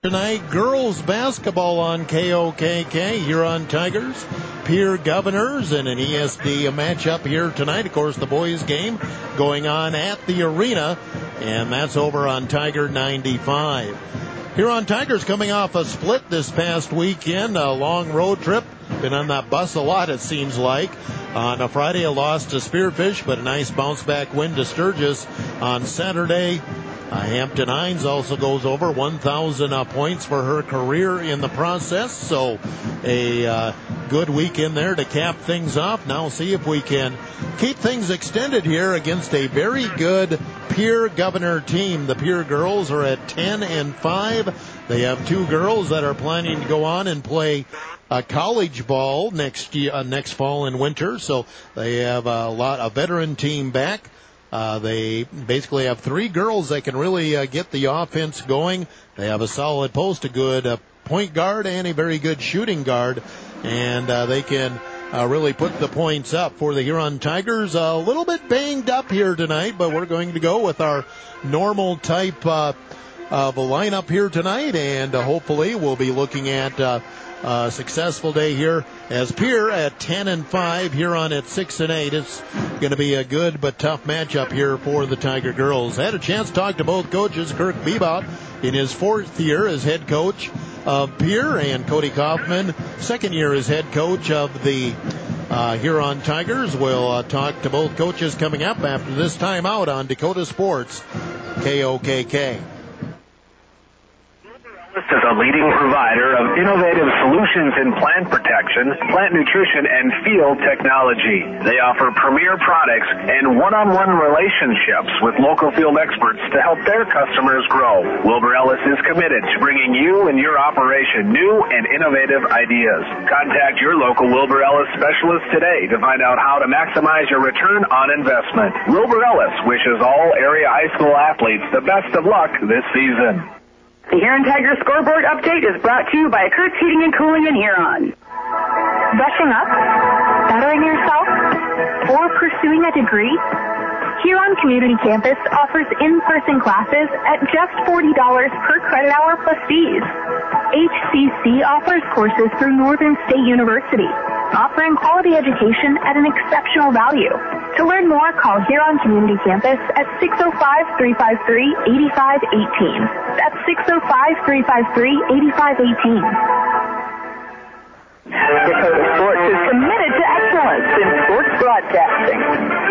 Tonight, girls basketball on KOKK, Huron Tigers, Pierre Governors, and an ESD matchup here tonight. Of course, the boys game going on at the arena, and that's over on Tiger 95. Huron Tigers coming off a split this past weekend, a long road trip. Been on that bus a lot, it seems like. On a Friday, a loss to Spearfish, but a nice bounce-back win to Sturgis on Saturday. Hampton Hines also goes over 1,000 points for her career in the process. So a good weekend there to cap things off. Now see if we can keep things extended here against a very good Pierre Governor team. The Pierre girls are at 10-5. They have two girls that are planning to go on and play college ball next fall and winter. So they have a veteran team back. They basically have three girls that can really get the offense going. They have a solid post, a good point guard, and a very good shooting guard. And they can really put the points up for the Huron Tigers. A little bit banged up here tonight, but we're going to go with our normal type of a lineup here tonight. And hopefully we'll be looking at a successful day here as Pierre at 10-5, Huron at 6-8. It's going to be a good but tough matchup here for the Tiger girls. I had a chance to talk to both coaches. Kirk Bebot in his fourth year as head coach of Pierre, and Cody Kaufman, second year as head coach of the Huron Tigers. We'll talk to both coaches coming up after this timeout on Dakota Sports KOKK. Is a leading provider of innovative solutions in plant protection, plant nutrition, and field technology. They offer premier products and one-on-one relationships with local field experts to help their customers grow. Wilbur Ellis is committed to bringing you and your operation new and innovative ideas. Contact your local Wilbur Ellis specialist today to find out how to maximize your return on investment. Wilbur Ellis wishes all area high school athletes the best of luck this season. The Huron Tiger scoreboard update is brought to you by Kurtz Heating and Cooling in Huron. Brushing up? Bettering yourself? Or pursuing a degree? Huron Community Campus offers in-person classes at just $40 per credit hour plus fees. HCC offers courses through Northern State University, offering quality education at an exceptional value. To learn more, call Huron Community Campus at 605-353-8518. That's 605-353-8518. Dakota Sports is committed to excellence in sports broadcasting.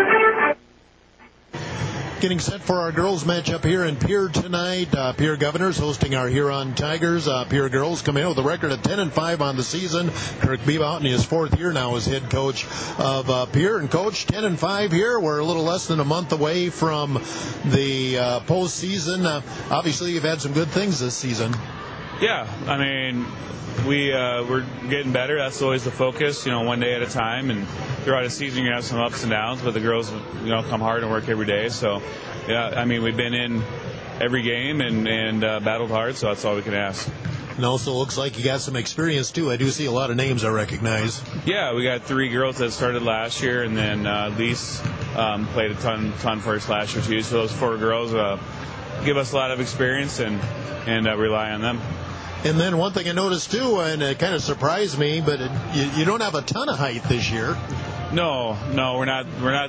Getting set for our girls matchup here in Pierre tonight. Pierre Governors hosting our Huron Tigers. Pierre girls come in with a record of 10-5 on the season. Kirk Bebot in his fourth year now as head coach of Pierre. And coach, 10-5 here. We're a little less than a month away from the postseason. Obviously, you've had some good things this season. Yeah, I mean, we're getting better. That's always the focus, one day at a time. And throughout a season, you have some ups and downs, but the girls, come hard and work every day. So, yeah, I mean, we've been in every game and battled hard, so that's all we can ask. And also looks like you got some experience, too. I do see a lot of names I recognize. Yeah, we got three girls that started last year, and then Lise played a ton for us last year, too. So those four girls give us a lot of experience and rely on them. And then one thing I noticed, too, and it kind of surprised me, but you don't have a ton of height this year. No, we're not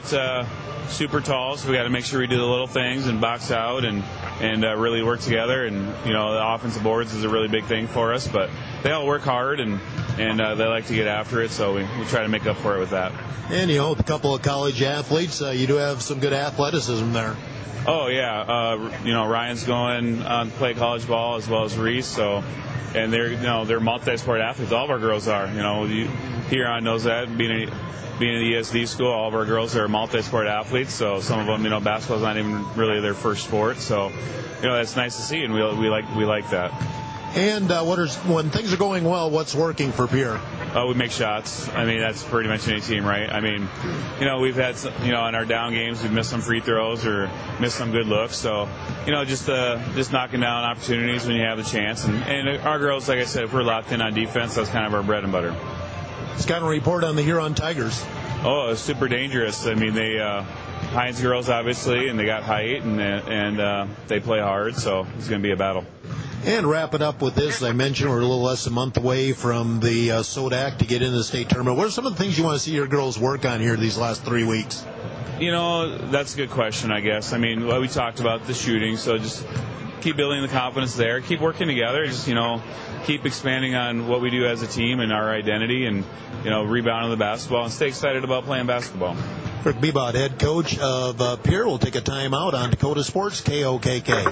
super tall, so we got to make sure we do the little things and box out and really work together. And, the offensive boards is a really big thing for us, but they all work hard and they like to get after it, so we try to make up for it with that. And, with a couple of college athletes, you do have some good athleticism there. Oh, yeah. Ryan's going on to play college ball as well as Reese. So, and they're multi-sport athletes. All of our girls are. Huron knows that. Being an ESD school, all of our girls are multi-sport athletes. So some of them, basketball's not even really their first sport. So, that's nice to see, and we like that. And when things are going well, what's working for Pierre? We make shots. I mean, that's pretty much any team, right? I mean, we've had some, in our down games, we've missed some free throws or missed some good looks. So, just knocking down opportunities when you have the chance. And our girls, like I said, if we're locked in on defense, that's kind of our bread and butter. Scouting report on the Huron Tigers. Oh, it's super dangerous. I mean, they Hines girls, obviously, and they got height, and they play hard, so it's going to be a battle. And wrap it up with this. I mentioned we're a little less than a month away from the SODAC to get into the state tournament. What are some of the things you want to see your girls work on here these last 3 weeks? That's a good question, I guess. I mean, we talked about the shooting, so just keep building the confidence there, keep working together, just, keep expanding on what we do as a team and our identity, and, rebounding the basketball and stay excited about playing basketball. Rick Bebot, head coach of Pierre, will take a timeout on Dakota Sports, KOKK.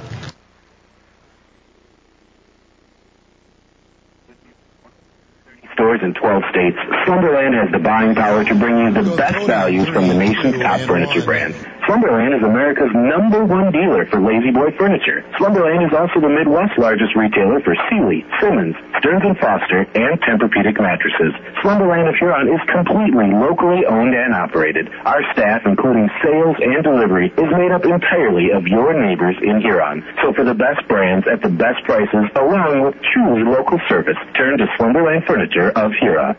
Stores in 12 states, Slumberland has the buying power to bring you the best values from the nation's top furniture brands. Slumberland is America's #1 dealer for Lazy Boy furniture. Slumberland is also the Midwest's largest retailer for Sealy, Simmons, Stearns & Foster, and Tempur-Pedic mattresses. Slumberland of Huron is completely locally owned and operated. Our staff, including sales and delivery, is made up entirely of your neighbors in Huron. So for the best brands at the best prices, along with truly local service, turn to Slumberland Furniture of Huron.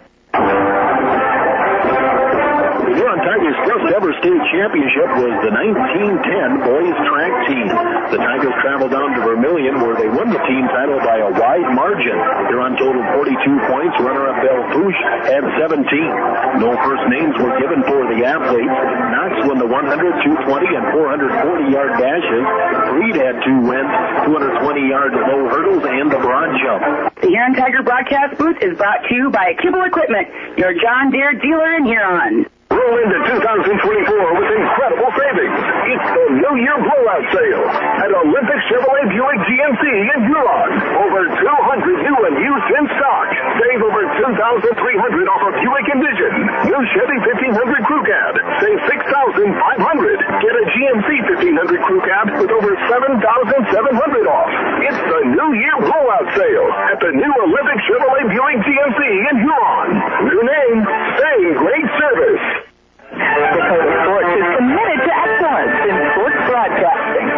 Huron Tigers' first ever state championship was the 1910 boys track team. The Tigers traveled down to Vermilion, where they won the team title by a wide margin. Huron totaled 42 points. Runner-up Belle Fourche had 17. No first names were given for the athletes. Knox won the 100, 220, and 440-yard dashes. Reed had 2 wins, 220-yard low hurdles, and the broad jump. The Huron Tiger broadcast booth is brought to you by Kibble Equipment, your John Deere dealer in Huron. Roll into 2024 with incredible savings. It's the New Year blowout sale at Olympic Chevrolet Buick GMC in Huron. Over 200 new and used in stock. Save over $2,300 off a Buick Envision. New Chevy 1500 Crew Cab. Save $6,500. Get a GMC 1500 Crew Cab with over $7,700 off. It's the New Year blowout sale at the new Olympic Chevrolet Buick GMC in Huron. New name, same great service. Dakota Sports is committed to excellence in sports broadcasting.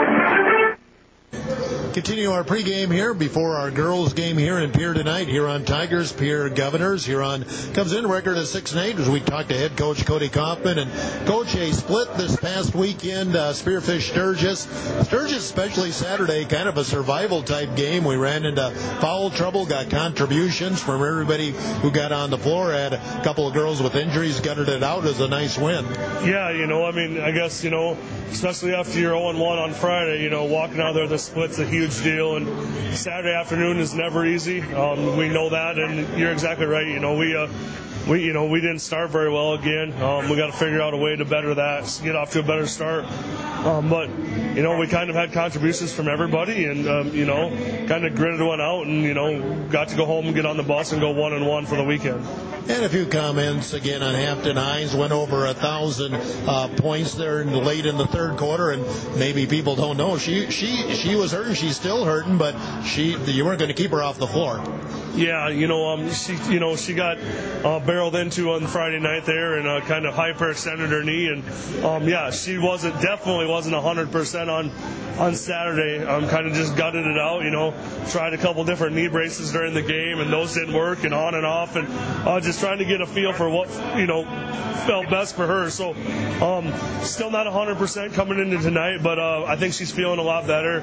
Continue our pregame here before our girls' game here in Pierre tonight. Huron Tigers, Pierre Governors. Huron comes in record of 6-8 as we talk to head coach Cody Kaufman. And Coach, a split this past weekend, Spearfish Sturgis. Sturgis, especially Saturday, kind of a survival type game. We ran into foul trouble, got contributions from everybody who got on the floor. Had a couple of girls with injuries, gutted it out. It was a nice win. Yeah, I guess, especially after you're 0-1 on Friday, walking out there, the split's a huge deal, and Saturday afternoon is never easy. We know that, and you're exactly right. We didn't start very well again. We got to figure out a way to better that, get off to a better start. But we kind of had contributions from everybody, and kind of gritted one out, and got to go home and get on the bus and go 1-1 for the weekend. And a few comments again on Hampton Hines. Went over 1,000 points there late in the third quarter, and maybe people don't know she was hurting. She's still hurting, but you weren't going to keep her off the floor. Yeah, she got barreled into on Friday night there and kind of hyperextended her knee, and she definitely wasn't 100% on Saturday. Kind of just gutted it out, tried a couple different knee braces during the game, and those didn't work, and on and off, and just trying to get a feel for what felt best for her. So still not 100% coming into tonight, but I think she's feeling a lot better.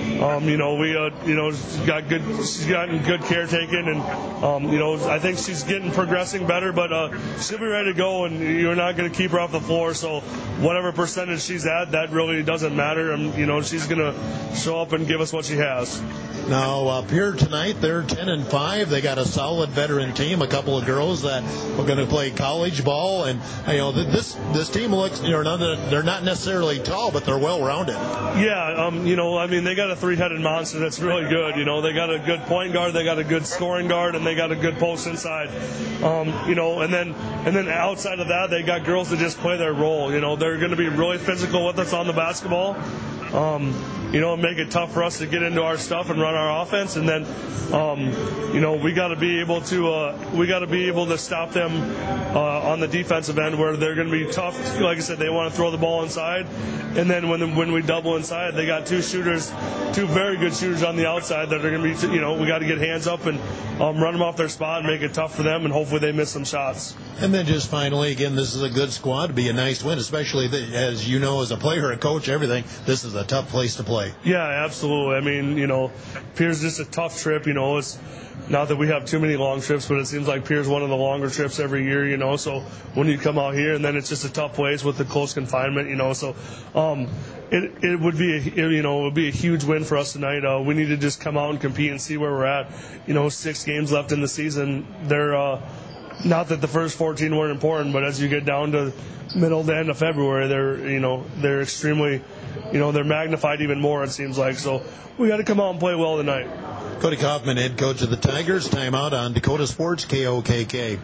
She's gotten good caretaking, and I think she's progressing better, but she'll be ready to go, and you're not going to keep her off the floor. So whatever percentage she's at, that really doesn't matter. She's going to show up and give us what she has. Now, up here tonight, they're 10-5. They got a solid veteran team, a couple of girls that are going to play college ball, and this team looks, they're not necessarily tall, but they're well rounded. Yeah, they got a 3-headed monster that's really good. They got a good point guard, they got a good scoring guard, and they got a good post inside. And then outside of that, they got girls that just play their role. They're going to be really physical with us on the basketball. Make it tough for us to get into our stuff and run our offense, and then, we got to be able to stop them on the defensive end where they're going to be tough. Like I said, they want to throw the ball inside, and then when we double inside, they got two very good shooters on the outside that are going to be, we got to get hands up and run them off their spot and make it tough for them, and hopefully they miss some shots. And then just finally, again, this is a good squad to be a nice win, especially as you know, as a player, a coach, everything. This is a tough place to play. Yeah, absolutely. I mean, Pierre's just a tough trip. It's not that we have too many long trips, but it seems like Pierre's one of the longer trips every year. So when you come out here, and then it's just a tough place with the close confinement. So it would be it would be a huge win for us tonight. We need to just come out and compete and see where we're at. 6 games left in the season. They're not that the first 14 weren't important, but as you get down to middle to end of February, they're extremely, they're magnified even more, it seems like. So we got to come out and play well tonight. Cody Kaufman, head coach of the Tigers. Timeout on Dakota Sports, KOKK.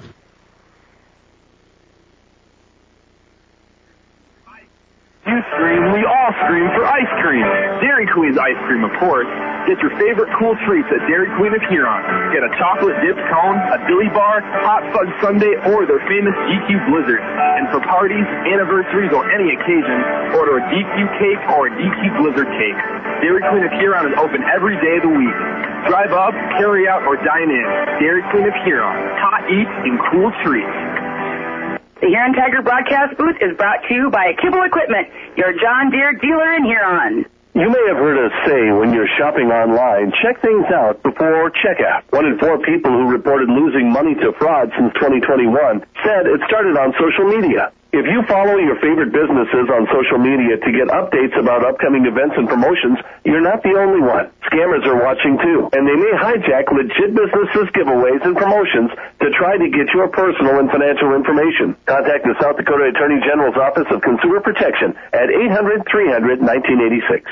You scream, we all scream for ice cream. Dairy Queen's ice cream, of course. Get your favorite cool treats at Dairy Queen of Huron. Get a chocolate dipped cone, a dilly bar, hot fudge sundae, or their famous DQ Blizzard. And for parties, anniversaries, or any occasion, order a DQ cake or a DQ Blizzard cake. Dairy Queen of Huron is open every day of the week. Drive up, carry out, or dine in. Dairy Queen of Huron. Hot eats and cool treats. The Huron Tiger broadcast booth is brought to you by Kibble Equipment, your John Deere dealer in Huron. You may have heard us say when you're shopping online, check things out before checkout. 1 in 4 people who reported losing money to fraud since 2021 said it started on social media. If you follow your favorite businesses on social media to get updates about upcoming events and promotions, you're not the only one. Scammers are watching too, and they may hijack legit businesses' giveaways and promotions to try to get your personal and financial information. Contact the South Dakota Attorney General's Office of Consumer Protection at 800-300-1986.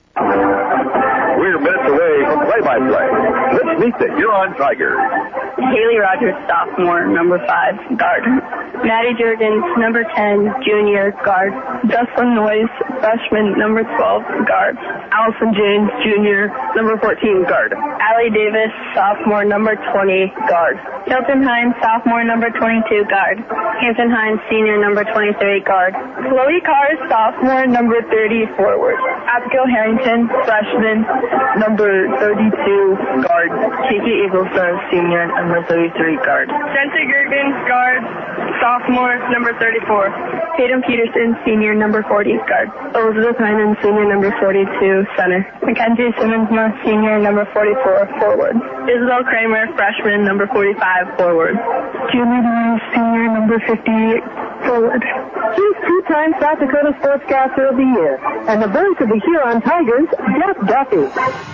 We're minutes away from play-by-play. Let's meet the Huron Tigers. Haley Rogers, sophomore, number 5, guard. Maddie Jurgens, number 10, junior, guard. Dustin Noyes, freshman, number 12, guard. Allison James, junior, number 14, guard. Allie Davis, sophomore, number 20, guard. Hilton Hines, sophomore, number 22, guard. Hampton Hines, senior, number 23, guard. Chloe Carr, sophomore, number 30, forward. Abigail Harrington, freshman, number 32, guard. Kiki Eaglestar, senior, number 33, guard. Sensei Gergen, guard. Sophomore, number 34. Tatum Peterson, senior, number 40, guard. Elizabeth Hyman, senior, number 42, center. Mackenzie Simmonsma, senior, number 44, forward. Isabel Kramer, freshman, number 45, forward. Julie Lee, senior, number 58, forward. She's 2-time South Dakota Sportscaster of the Year, and the voice of the Huron Tigers, Jeff Duffy.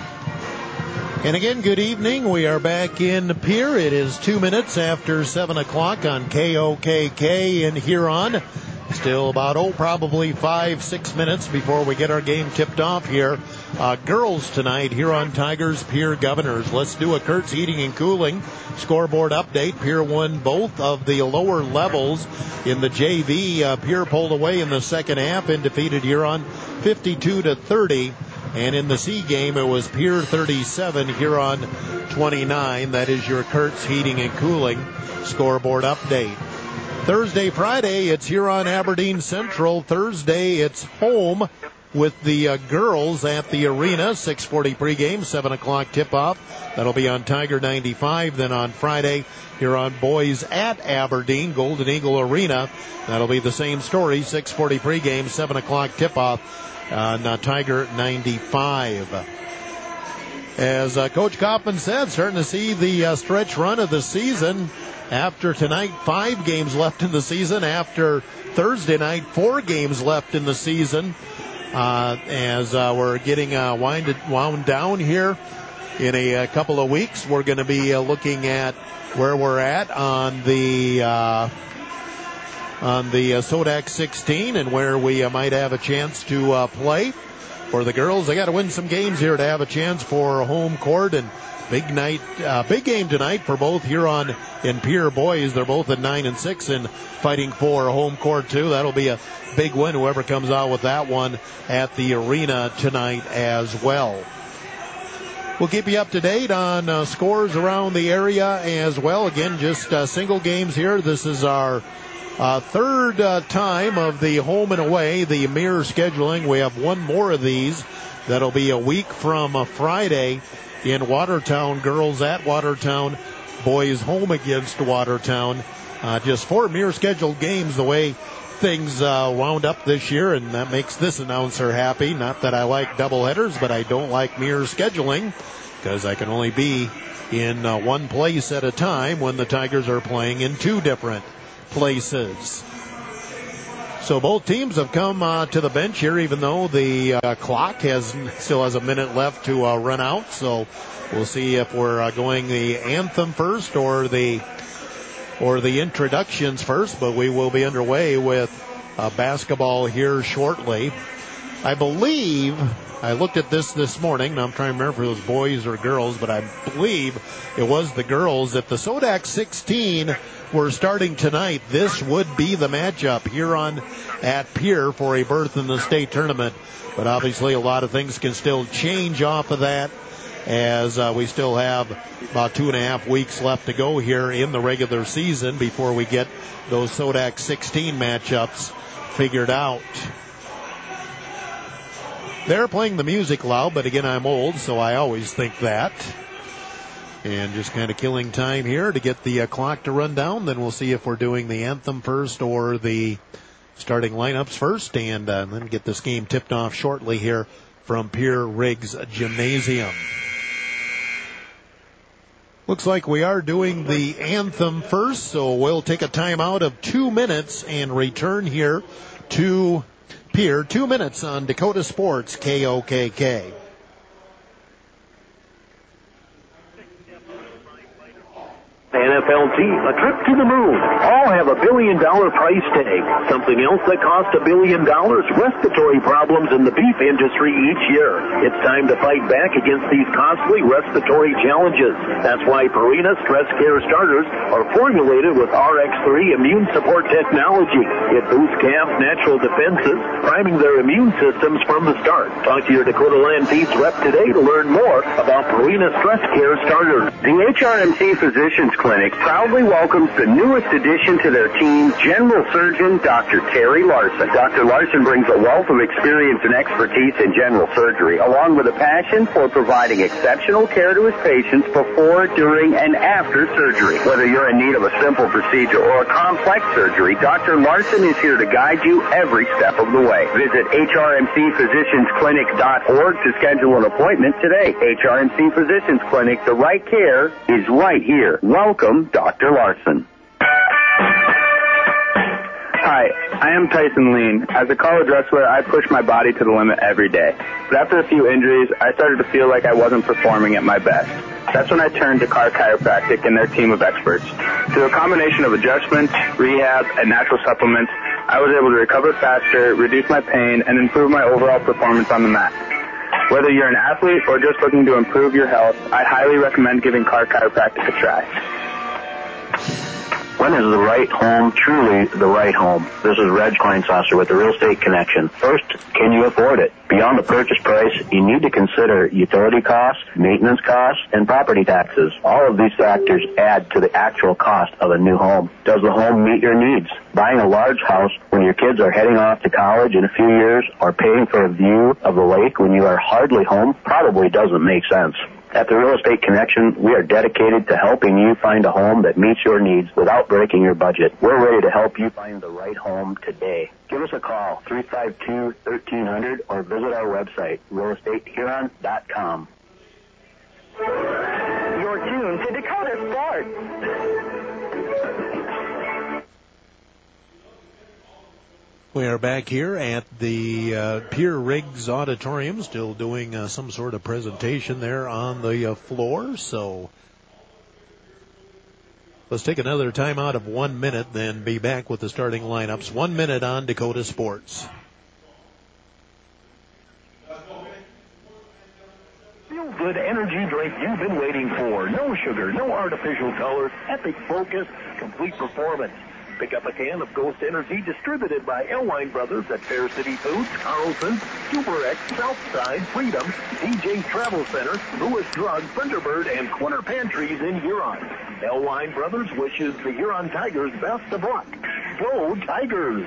And again, good evening. We are back in Pierre. It is 2 minutes after 7 o'clock on KOKK in Huron. Still about, probably 5-6 minutes before we get our game tipped off here. Girls tonight, Huron Tigers, Pierre Governors. Let's do a Kurtz Heating and Cooling scoreboard update. Pierre won both of the lower levels in the JV. Pierre pulled away in the second half and defeated Huron 52-30. And in the C game, it was Pierre 37, Huron 29. That is your Kurtz Heating and Cooling scoreboard update. Thursday, Friday, it's Huron Aberdeen Central. Thursday, it's home with the girls at the arena. 6:40 pregame, 7 o'clock tip-off. That'll be on Tiger 95. Then on Friday, Huron boys at Aberdeen, Golden Eagle Arena. That'll be the same story, 6:40 pregame, 7 o'clock tip-off. Tiger 95. As Coach Kaufman said, starting to see the stretch run of the season. After tonight, 5 games left in the season. After Thursday night, 4 games left in the season. As we're getting wound down here in a couple of weeks, we're going to be looking at where we're at on the Sodak 16 and where we might have a chance to play. For the girls, they got to win some games here to have a chance for home court, and big game tonight for both Huron and Pierre boys. They're both at 9-6 and fighting for home court too. That'll be a big win, whoever comes out with that one at the arena tonight as well. We'll keep you up to date on scores around the area as well. Again, just single games here. This is our third time of the home and away, the mirror scheduling. We have one more of these. That'll be a week from Friday in Watertown. Girls at Watertown, boys home against Watertown. Just 4 mirror scheduled games the way things wound up this year, and that makes this announcer happy. Not that I like doubleheaders, but I don't like mirror scheduling because I can only be in one place at a time when the Tigers are playing in 2 different places. So both teams have come to the bench here, even though the clock still has a minute left to run out. So we'll see if we're going the anthem first or the introductions first, but we will be underway with basketball here shortly. I believe, I looked at this morning, now I'm trying to remember if it was boys or girls, but I believe it was the girls. If the Sodak 16 were starting tonight, this would be the matchup here at Pierre for a berth in the state tournament. But obviously a lot of things can still change off of that, as we still have about 2.5 weeks left to go here in the regular season before we get those Sodak 16 matchups figured out. They're playing the music loud, but again, I'm old, so I always think that. And just kind of killing time here to get the clock to run down. Then we'll see if we're doing the anthem first or the starting lineups first, and then get this game tipped off shortly here from Pierre Riggs Gymnasium. Looks like we are doing the anthem first, so we'll take a timeout of 2 minutes and return here to Pierre. 2 minutes on Dakota Sports, KOKK. NFL team, a trip to the moon. All have $1 billion price tag. Something else that costs $1 billion, respiratory problems in the beef industry each year. It's time to fight back against these costly respiratory challenges. That's why Purina Stress Care Starters are formulated with RX3 immune support technology. It boosts calves' natural defenses, priming their immune systems from the start. Talk to your Dakota Land Feeds rep today to learn more about Purina Stress Care Starters. The HRMC Physicians Clinic proudly welcomes the newest addition to their team, General Surgeon Dr. Terry Larson. Dr. Larson brings a wealth of experience and expertise in general surgery, along with a passion for providing exceptional care to his patients before, during, and after surgery. Whether you're in need of a simple procedure or a complex surgery, Dr. Larson is here to guide you every step of the way. Visit HRMCPhysiciansClinic.org to schedule an appointment today. HRMC Physicians Clinic, the right care is right here. Welcome, Dr. Larson. Hi, I am Tyson Lean. As a college wrestler, I push my body to the limit every day. But after a few injuries, I started to feel like I wasn't performing at my best. That's when I turned to Carr Chiropractic and their team of experts. Through a combination of adjustments, rehab, and natural supplements, I was able to recover faster, reduce my pain, and improve my overall performance on the mat. Whether you're an athlete or just looking to improve your health, I highly recommend giving Carr Chiropractic a try. When is the right home truly the right home? This is Reg Kleinsasser with the Real Estate Connection. First, can you afford it? Beyond the purchase price, you need to consider utility costs, maintenance costs, and property taxes. All of these factors add to the actual cost of a new home. Does the home meet your needs? Buying a large house when your kids are heading off to college in a few years or paying for a view of the lake when you are hardly home probably doesn't make sense. At the Real Estate Connection, we are dedicated to helping you find a home that meets your needs without breaking your budget. We're ready to help you find the right home today. Give us a call, 352-1300, or visit our website, realestatehuron.com. You're tuned to Dakota Sports. We are back here at the Pierre Riggs Auditorium, still doing some sort of presentation there on the floor. So let's take another timeout of 1 minute, then be back with the starting lineups. 1 minute on Dakota Sports. Feel good energy drink you've been waiting for. No sugar, no artificial colors, epic focus, complete performance. Pick up a can of Ghost Energy distributed by Elwine Brothers at Fair City Foods, Carlson, Super X, Southside, Freedom, DJ's Travel Center, Lewis Drug, Thunderbird, and Corner Pantries in Huron. Elwine Brothers wishes the Huron Tigers best of luck. Go Tigers!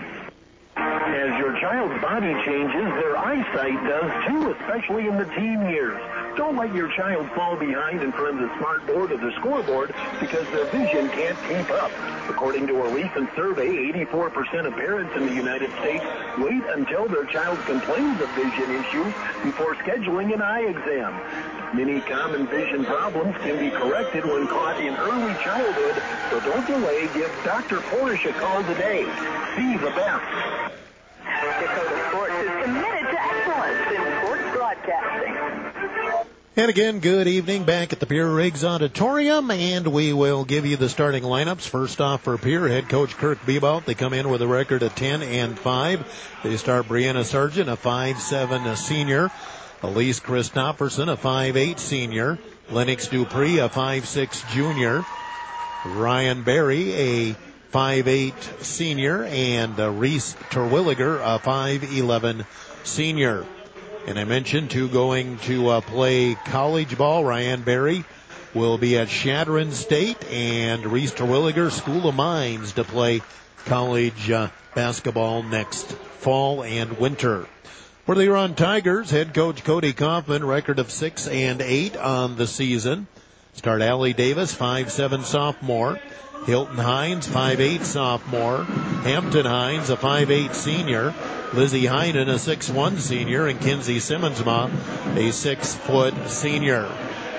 As your child's body changes, their eyesight does too, especially in the teen years. Don't let your child fall behind in front of the smart board or the scoreboard because their vision can't keep up. According to a recent survey, 84% of parents in the United States wait until their child complains of vision issues before scheduling an eye exam. Many common vision problems can be corrected when caught in early childhood, so don't delay. Give Dr. Portish a call today. See the best. Dakota Sports is committed to excellence in sports broadcasting. And again, good evening back at the Pierre Riggs Auditorium, and we will give you the starting lineups. First off for Pierre, head coach Kirk Bebout. They come in with a record of 10-5. They start Brianna Sargent, a 5'7" senior. Elise Christopherson, a 5'8" senior. Lennox Dupree, a 5'6" junior. Ryan Berry, a 5'8" senior, and Reese Terwilliger, a 5'11" senior. And I mentioned two going to play college ball. Ryan Berry will be at Chadron State, and Reese Terwilliger, School of Mines, to play college basketball next fall and winter. For the Huron Tigers, head coach Cody Kaufman, record of 6-8 on the season. Start Allie Davis, 5'7" sophomore. Hilton Hines, 5'8" sophomore. Hampton Hines, a 5'8" senior. Lizzie Heinen, a 6'1" senior. And Kinsey Simmonsma, a 6' senior.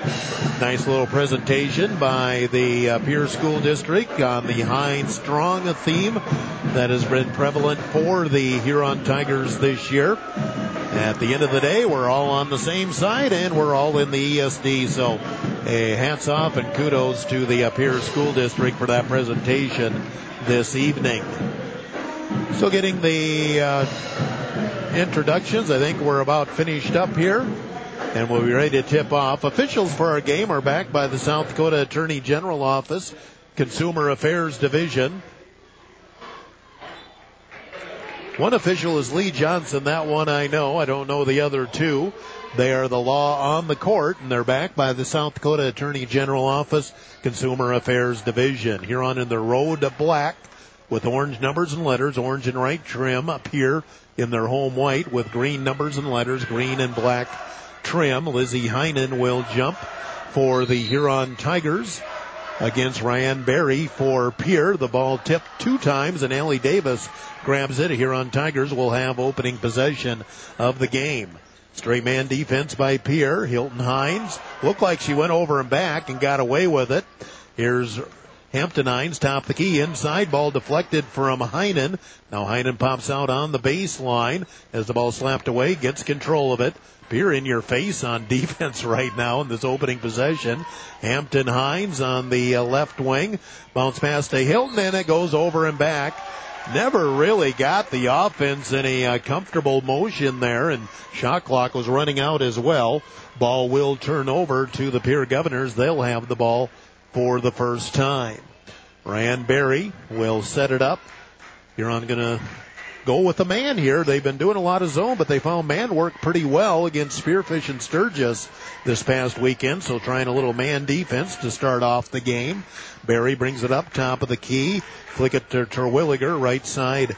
Nice little presentation by the Pierre School District on the Hines Strong theme that has been prevalent for the Huron Tigers this year. At the end of the day, we're all on the same side, and we're all in the ESD. So, hats off and kudos to the Pierre School District for that presentation this evening. So, getting the introductions, I think we're about finished up here, and we'll be ready to tip off. Officials for our game are backed by the South Dakota Attorney General Office, Consumer Affairs Division. One official is Lee Johnson. That one I know. I don't know the other two. They are the law on the court, and they're backed by the South Dakota Attorney General Office, Consumer Affairs Division. Huron in their road black with orange numbers and letters, orange and white trim up here in their home white with green numbers and letters, green and black trim. Lizzie Heinen will jump for the Huron Tigers against Ryan Berry for Pierre. The ball tipped 2 times, and Allie Davis grabs it. Huron Tigers will have opening possession of the game. Straight man defense by Pierre. Hilton Hines looked like she went over and back and got away with it. Here's Hampton Hines, top of the key, inside, ball deflected from Heinen. Now Heinen pops out on the baseline as the ball slapped away, gets control of it. Pierre in your face on defense right now in this opening possession. Hampton Hines on the left wing. Bounce pass to Hilton, and it goes over and back. Never really got the offense in a comfortable motion there, and shot clock was running out as well. Ball will turn over to the Pierre Governors. They'll have the ball for the first time. Ryan Berry will set it up. Huron going to go with a man here. They've been doing a lot of zone, but they found man work pretty well against Spearfish and Sturgis this past weekend, so trying a little man defense to start off the game. Berry brings it up top of the key. Flick it to Terwilliger, right side.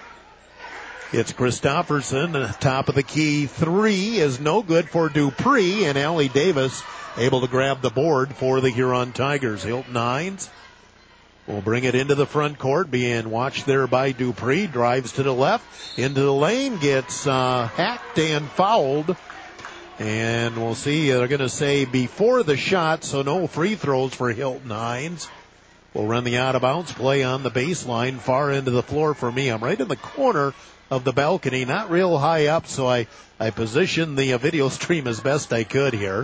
It's Christopherson, top of the key. 3 is no good for Dupree, and Allie Davis able to grab the board for the Huron Tigers. Hilton Hines will bring it into the front court, being watched there by Dupree. Drives to the left, into the lane, gets hacked and fouled. And we'll see, they're going to say before the shot, so no free throws for Hilton Hines. We'll run the out-of-bounds play on the baseline, far end of the floor for me. I'm right in the corner of the balcony, not real high up, so I positioned the video stream as best I could here.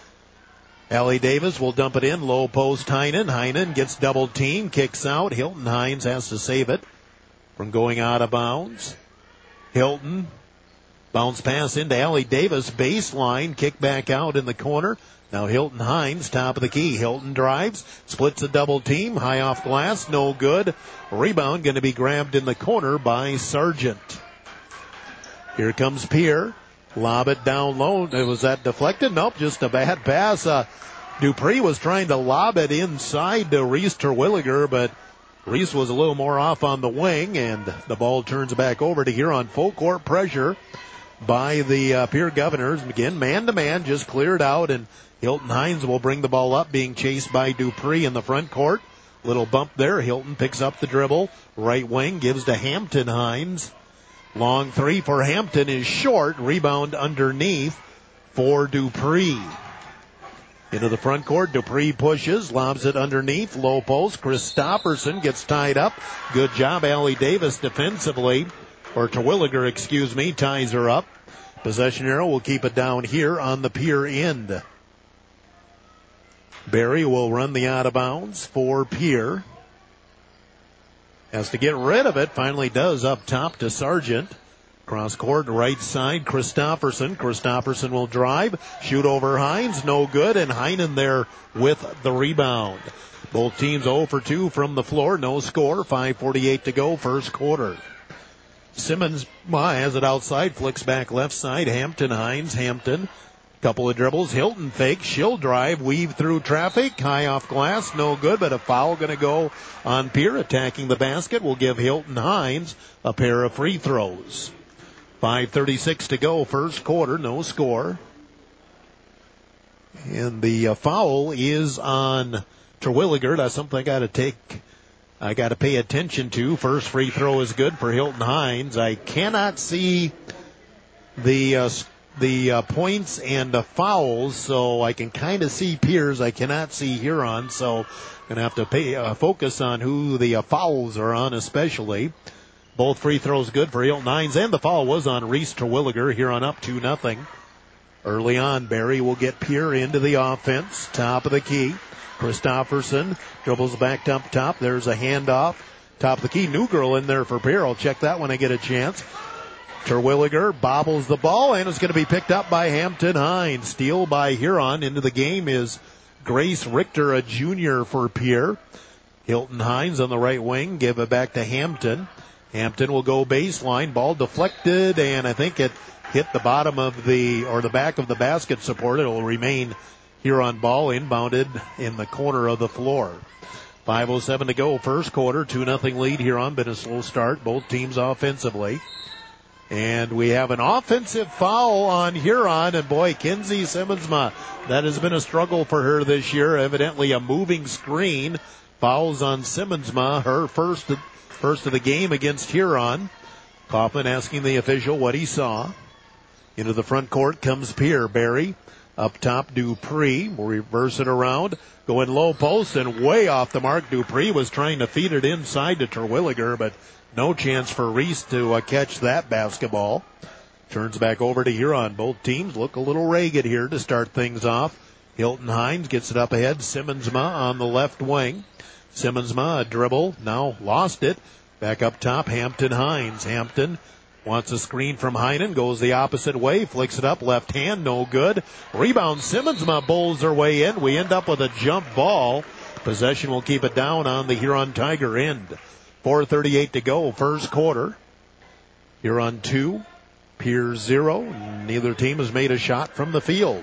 Allie Davis will dump it in, low post Heinen. Heinen gets double teamed, kicks out. Hilton Hines has to save it from going out of bounds. Hilton, bounce pass into Allie Davis, baseline, kick back out in the corner Now Hilton Hines, top of the key. Hilton drives, splits a double team, high off glass, no good. Rebound going to be grabbed in the corner by Sargent. Here comes Pierre. Lob it down low. Was that deflected? Nope, just a bad pass. Dupree was trying to lob it inside to Reese Terwilliger, but Reese was a little more off on the wing, and the ball turns back over to here on full court pressure by the Pierre Governors. Again, man-to-man, just cleared out, and Hilton Hines will bring the ball up, being chased by Dupree in the front court. Little bump there. Hilton picks up the dribble. Right wing gives to Hampton Hines. Long three for Hampton is short. Rebound underneath for Dupree. Into the front court, Dupree pushes, lobs it underneath, low post. Christopherson gets tied up. Good job, Allie Davis defensively. Or Terwilliger, ties her up. Possession arrow will keep it down here on the Pierre end. Barry will run the out of bounds for Pierre. Has to get rid of it. Finally does up top to Sargent. Cross court, right side, Christopherson. Christopherson will drive. Shoot over Hines. No good. And Heinen there with the rebound. Both teams 0 for 2 from the floor. No score. 5:48 to go. First quarter. Simmons has it outside. Flicks back left side. Hampton Hines. Hampton. Couple of dribbles. Hilton fakes. She'll drive. Weave through traffic. High off glass. No good, but a foul going to go on Pierre. Attacking the basket will give Hilton Hines a pair of free throws. 5:36 to go. First quarter. No score. And the foul is on Terwilliger. That's something I got to pay attention to. First free throw is good for Hilton Hines. I cannot see the points and the fouls, so I can kind of see Piers. I cannot see Huron, so I'm going to have to pay focus on who the fouls are on, especially. Both free throws good for Hilton Hines, and the foul was on Reese Terwilliger. Huron up 2-0. Early on, Barry will get Pierre into the offense. Top of the key. Christopherson dribbles back up top. There's a handoff. Top of the key. New girl in there for Pierre. I'll check that when I get a chance. Terwilliger bobbles the ball, and it's going to be picked up by Hampton Hines. Steal by Huron. Into the game is Grace Richter, a junior for Pierre. Hilton Hines on the right wing. Give it back to Hampton. Hampton will go baseline. Ball deflected, and I think it hit the bottom of the back of the basket support. It will remain Huron ball, inbounded in the corner of the floor. 5:07 to go. First quarter. 2-0 lead. Huron. Been a slow start. Both teams offensively. And we have an offensive foul on Huron, and boy, Kinsey Simmonsma, that has been a struggle for her this year. Evidently a moving screen. Fouls on Simmonsma, her first of the game against Huron. Kaufman asking the official what he saw. Into the front court comes Pierre. Barry up top, Dupree will reverse it around, go in low post, and way off the mark. Dupree was trying to feed it inside to Terwilliger, but no chance for Reese to catch that basketball. Turns back over to Huron. Both teams look a little ragged here to start things off. Hilton Hines gets it up ahead. Simmonsma on the left wing. Simmonsma, a dribble, now lost it. Back up top, Hampton Hines. Hampton wants a screen from Heinen, goes the opposite way, flicks it up, left hand, no good. Rebound, Simmonsma bowls her way in. We end up with a jump ball. Possession will keep it down on the Huron Tiger end. 4:38 to go, first quarter. Huron 2, Pierre 0. Neither team has made a shot from the field.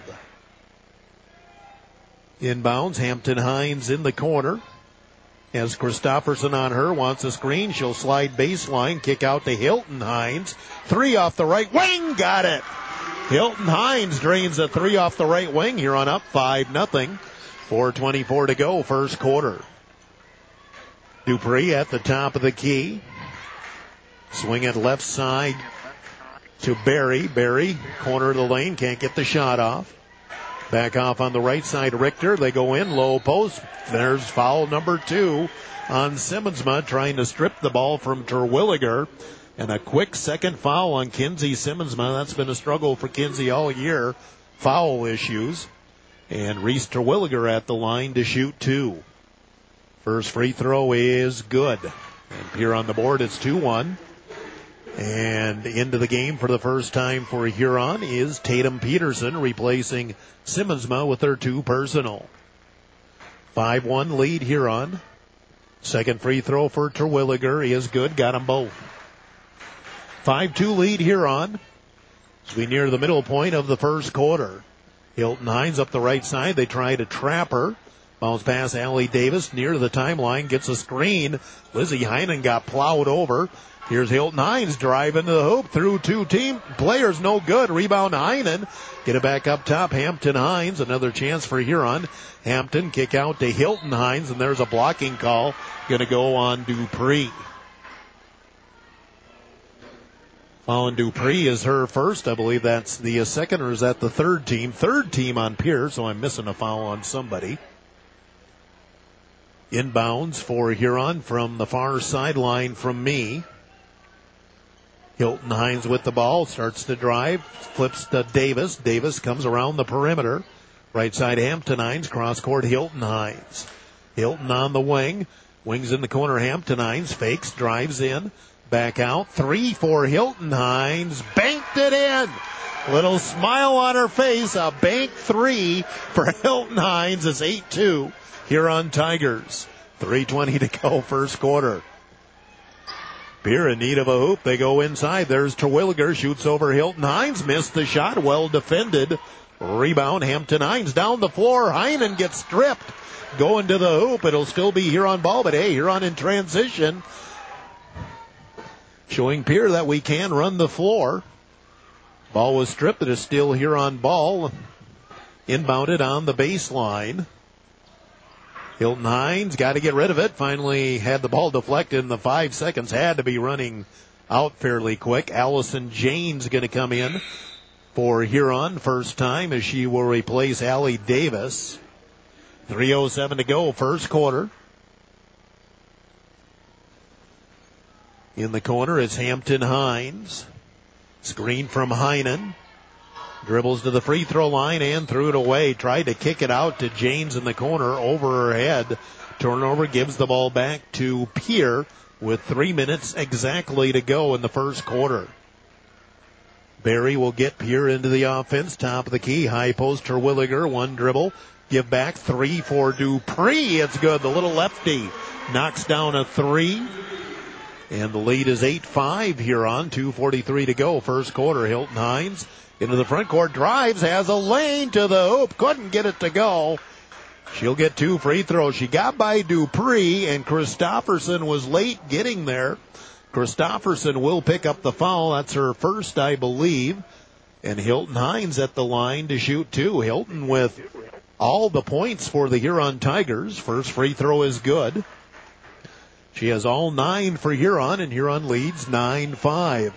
Inbounds, Hampton Hines in the corner. Has Christopherson on her, wants a screen. She'll slide baseline, kick out to Hilton Hines. Three off the right wing, got it. Hilton Hines drains a three off the right wing. Huron up 5-0. 4:24 to go, first quarter. Dupree at the top of the key. Swing it left side to Barry. Barry, corner of the lane, can't get the shot off. Back off on the right side, Richter. They go in, low post. There's foul number 2 on Simmonsma, trying to strip the ball from Terwilliger. And a quick second foul on Kinsey Simmonsma. That's been a struggle for Kinsey all year. Foul issues. And Reese Terwilliger at the line to shoot 2. First free throw is good. And here on the board, it's 2-1. And into the game for the first time for Huron is Tatum Peterson, replacing Simmonsma with their 2 personal. 5-1 lead Huron. Second free throw for Terwilliger is good. Got them both. 5-2 lead Huron as we near the middle point of the first quarter. Hilton Hines up the right side. They try to trap her. Bounce pass Allie Davis near the timeline. Gets a screen. Lizzie Heinen got plowed over. Here's Hilton Hines driving to the hoop through 2 team players. No good. Rebound Heinen. Get it back up top. Hampton Hines. Another chance for Huron. Hampton kick out to Hilton Hines, and there's a blocking call. Going to go on Dupree. On Dupree is her first. I believe that's the second, or is that the third team? Third team on Pierce, so I'm missing a foul on somebody. Inbounds for Huron from the far sideline from me. Hilton Hines with the ball, starts to drive, flips to Davis. Davis comes around the perimeter. Right side Hampton Hines, cross court Hilton Hines. Hilton on the wing. Wings in the corner, Hampton Hines fakes, drives in, back out. 3 for Hilton Hines, banked it in. Little smile on her face, a bank 3 for Hilton Hines. It's 8-2 Huron Tigers. 3:20 to go first quarter. Pierre in need of a hoop. They go inside. There's Terwilliger, shoots over Hilton Hines, missed the shot, well defended. Rebound, Hampton Hines down the floor. Heinen gets stripped. Going to the hoop. It'll still be Huron ball, but hey, Huron in transition. Showing Pierre that we can run the floor. Ball was stripped. It is still Huron ball. Inbounded on the baseline. Hilton Hines got to get rid of it. Finally had the ball deflected in the 5 seconds. Had to be running out fairly quick. Allison Jane's going to come in for Huron. First time as she will replace Allie Davis. 3:07 to go first quarter. In the corner is Hampton Hines. Screen from Heinen. Dribbles to the free throw line and threw it away. Tried to kick it out to Janes in the corner over her head. Turnover, gives the ball back to Pierre with 3 minutes exactly to go in the first quarter. Barry will get Pierre into the offense. Top of the key. High post Terwilliger. 1 dribble. Give back 3 for Dupree. It's good. The little lefty knocks down a 3. And the lead is 8-5 Huron. 2:43 to go first quarter. Hilton Hines into the front court, drives, has a lane to the hoop, couldn't get it to go. She'll get 2 free throws. She got by Dupree, and Christofferson was late getting there. Christofferson will pick up the foul. That's her first, I believe. And Hilton Hines at the line to shoot 2. Hilton with all the points for the Huron Tigers. First free throw is good. She has all 9 for Huron, and Huron leads 9-5.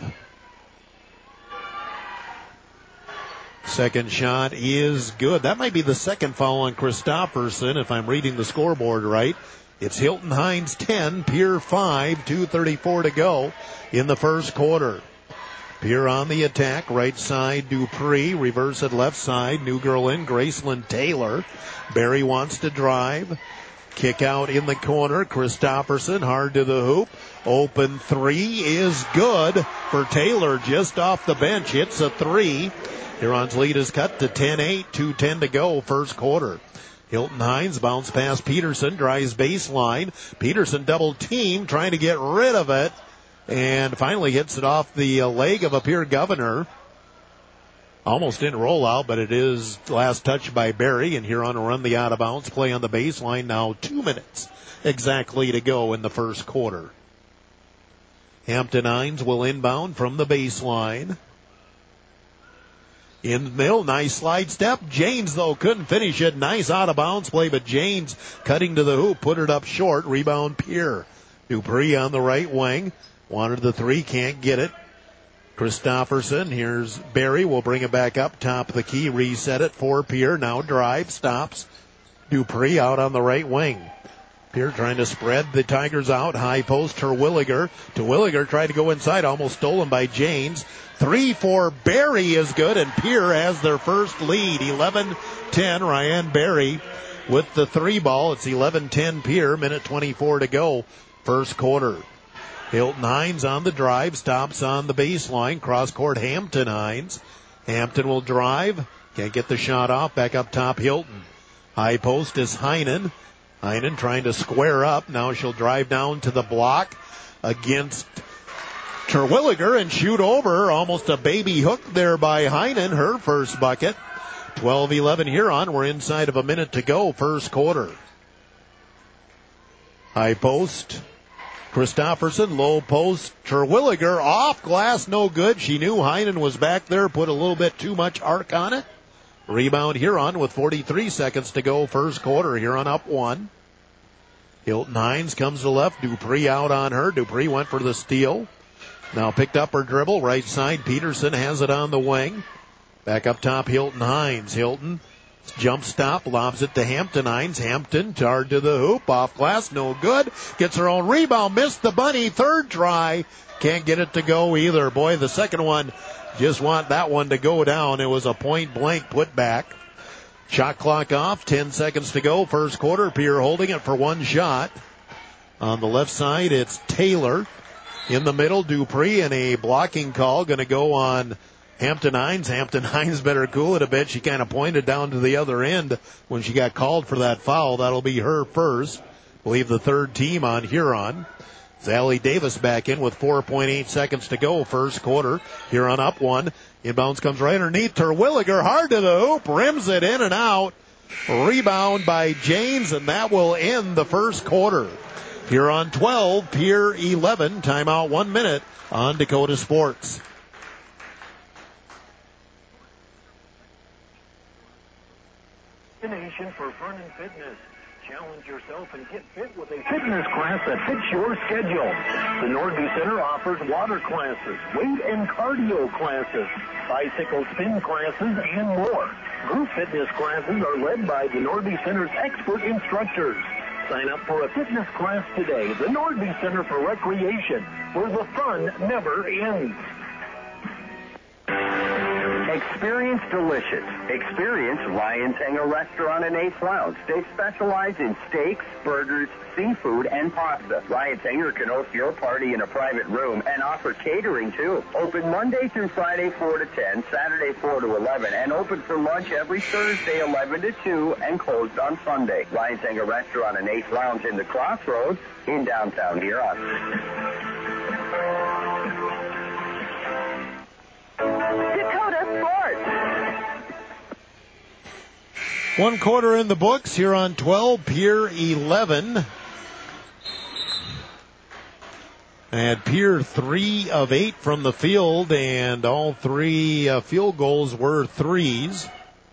Second shot is good. That might be the second foul on Christofferson, if I'm reading the scoreboard right. It's Hilton Hines 10, Pierre 5, 2:34 to go in the first quarter. Pierre on the attack, right side Dupree, reverse it left side, new girl in, Graceland Taylor. Barry wants to drive. Kick out in the corner, Christofferson hard to the hoop. Open 3 is good for Taylor just off the bench. Hits a 3. Huron's lead is cut to 10-8, 2:10 to go first quarter. Hilton Hines bounce past Peterson, drives baseline. Peterson double team, trying to get rid of it, and finally hits it off the leg of a Pierre Governor. Almost didn't roll out, but it is last touch by Barry, and Huron will run the out of bounds play on the baseline. Now 2 minutes exactly to go in the first quarter. Hampton Hines will inbound from the baseline. In the middle, nice slide step. Janes, though, couldn't finish it. Nice out-of-bounds play, but Janes cutting to the hoop, put it up short. Rebound, Pierre. Dupree on the right wing. Wanted the 3, can't get it. Christofferson, here's Barry, will bring it back up. Top of the key, reset it for Pierre. Now drive, stops. Dupree out on the right wing. Pierre trying to spread the Tigers out. High post, Terwilliger. Terwilliger tried to go inside, almost stolen by Janes. 3 for Barry is good, and Pierre has their first lead. 11-10, Ryan Barry with the 3 ball. It's 11-10 Pierre, minute 24 to go, first quarter. Hilton Hines on the drive, stops on the baseline, cross court Hampton Hines. Hampton will drive, can't get the shot off, back up top Hilton. High post is Heinen. Heinen trying to square up, now she'll drive down to the block against Terwilliger and shoot over, almost a baby hook there by Heinen, her first bucket. 12-11 Huron, we're inside of a minute to go, first quarter. High post, Christofferson, low post, Terwilliger, off glass, no good. She knew Heinen was back there, put a little bit too much arc on it. Rebound Huron with 43 seconds to go, first quarter. Huron up one. Hilton Hines comes to left, Dupree out on her. Dupree went for the steal. Now picked up her dribble, right side. Peterson has it on the wing. Back up top, Hilton Hines. Hilton, jump stop, lobs it to Hampton Hines. Hampton, hard to the hoop, off glass, no good. Gets her own rebound, missed the bunny, third try. Can't get it to go either. Boy, the second one, just want that one to go down. It was a point blank putback. Shot clock off, 10 seconds to go, first quarter. Pierre holding it for one shot. On the left side, it's Taylor. In the middle, Dupree, and a blocking call going to go on Hampton Hines. Hampton Hines better cool it a bit. She kind of pointed down to the other end when she got called for that foul. That'll be her first. Believe the third team on Huron. Allie Davis back in with 4.8 seconds to go, first quarter. Huron up one. Inbounds comes right underneath Terwilliger, hard to the hoop, rims it in and out. Rebound by James, and that will end the first quarter. Huron 12, Pierre 11. Timeout 1 minute on Dakota Sports. Destination for fun and fitness. Challenge yourself and get fit with a fitness class that fits your schedule. The Nordby Center offers water classes, weight and cardio classes, bicycle spin classes, and more. Group fitness classes are led by the Nordby Center's expert instructors. Sign up for a fitness class today. The Nordby Center for Recreation, where the fun never ends. Experience delicious. Experience Ryan's Hangar Restaurant and Ace Lounge. They specialize in steaks, burgers, seafood, and pasta. Ryan's Hangar can host your party in a private room and offer catering, too. Open Monday through Friday, 4 to 10, Saturday, 4 to 11, and open for lunch every Thursday, 11 to 2, and closed on Sunday. Ryan's Hangar Restaurant and Ace Lounge in the Crossroads in downtown Huron. Dakota Sports. 1 quarter in the books. Huron 12, Pierre 11. And Pierre 3 of 8 from the field, and all three field goals were threes.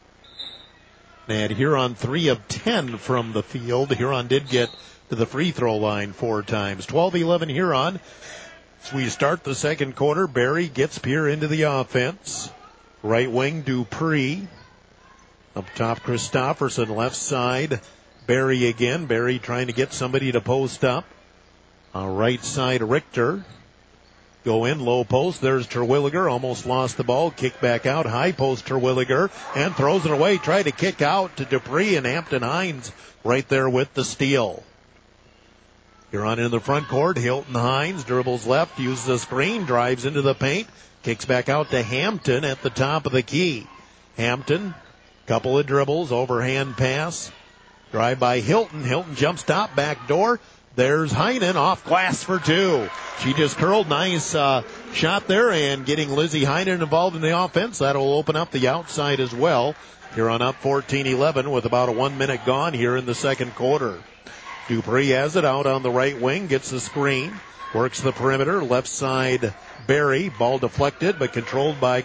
And Huron 3 of 10 from the field. Huron did get to the free throw line 4 times. 12-11 Huron. As we start the second quarter, Barry gets Pierre into the offense. Right wing, Dupree. Up top, Christofferson. Left side, Barry again. Barry trying to get somebody to post up. Right side, Richter. Go in, low post. There's Terwilliger. Almost lost the ball. Kick back out. High post, Terwilliger. And throws it away. Tried to kick out to Dupree, and Hampton Hines right there with the steal. Huron in the front court. Hilton Hines dribbles left, uses a screen, drives into the paint, kicks back out to Hampton at the top of the key. Hampton, couple of dribbles, overhand pass, drive by Hilton. Hilton jump stop, back door. There's Heinen off glass for 2. She just curled. Nice shot there, and getting Lizzie Heinen involved in the offense. That'll open up the outside as well. Huron up 14-11 with about a 1 minute gone here in the second quarter. Dupree has it out on the right wing, gets the screen, works the perimeter, left side Barry, ball deflected but controlled by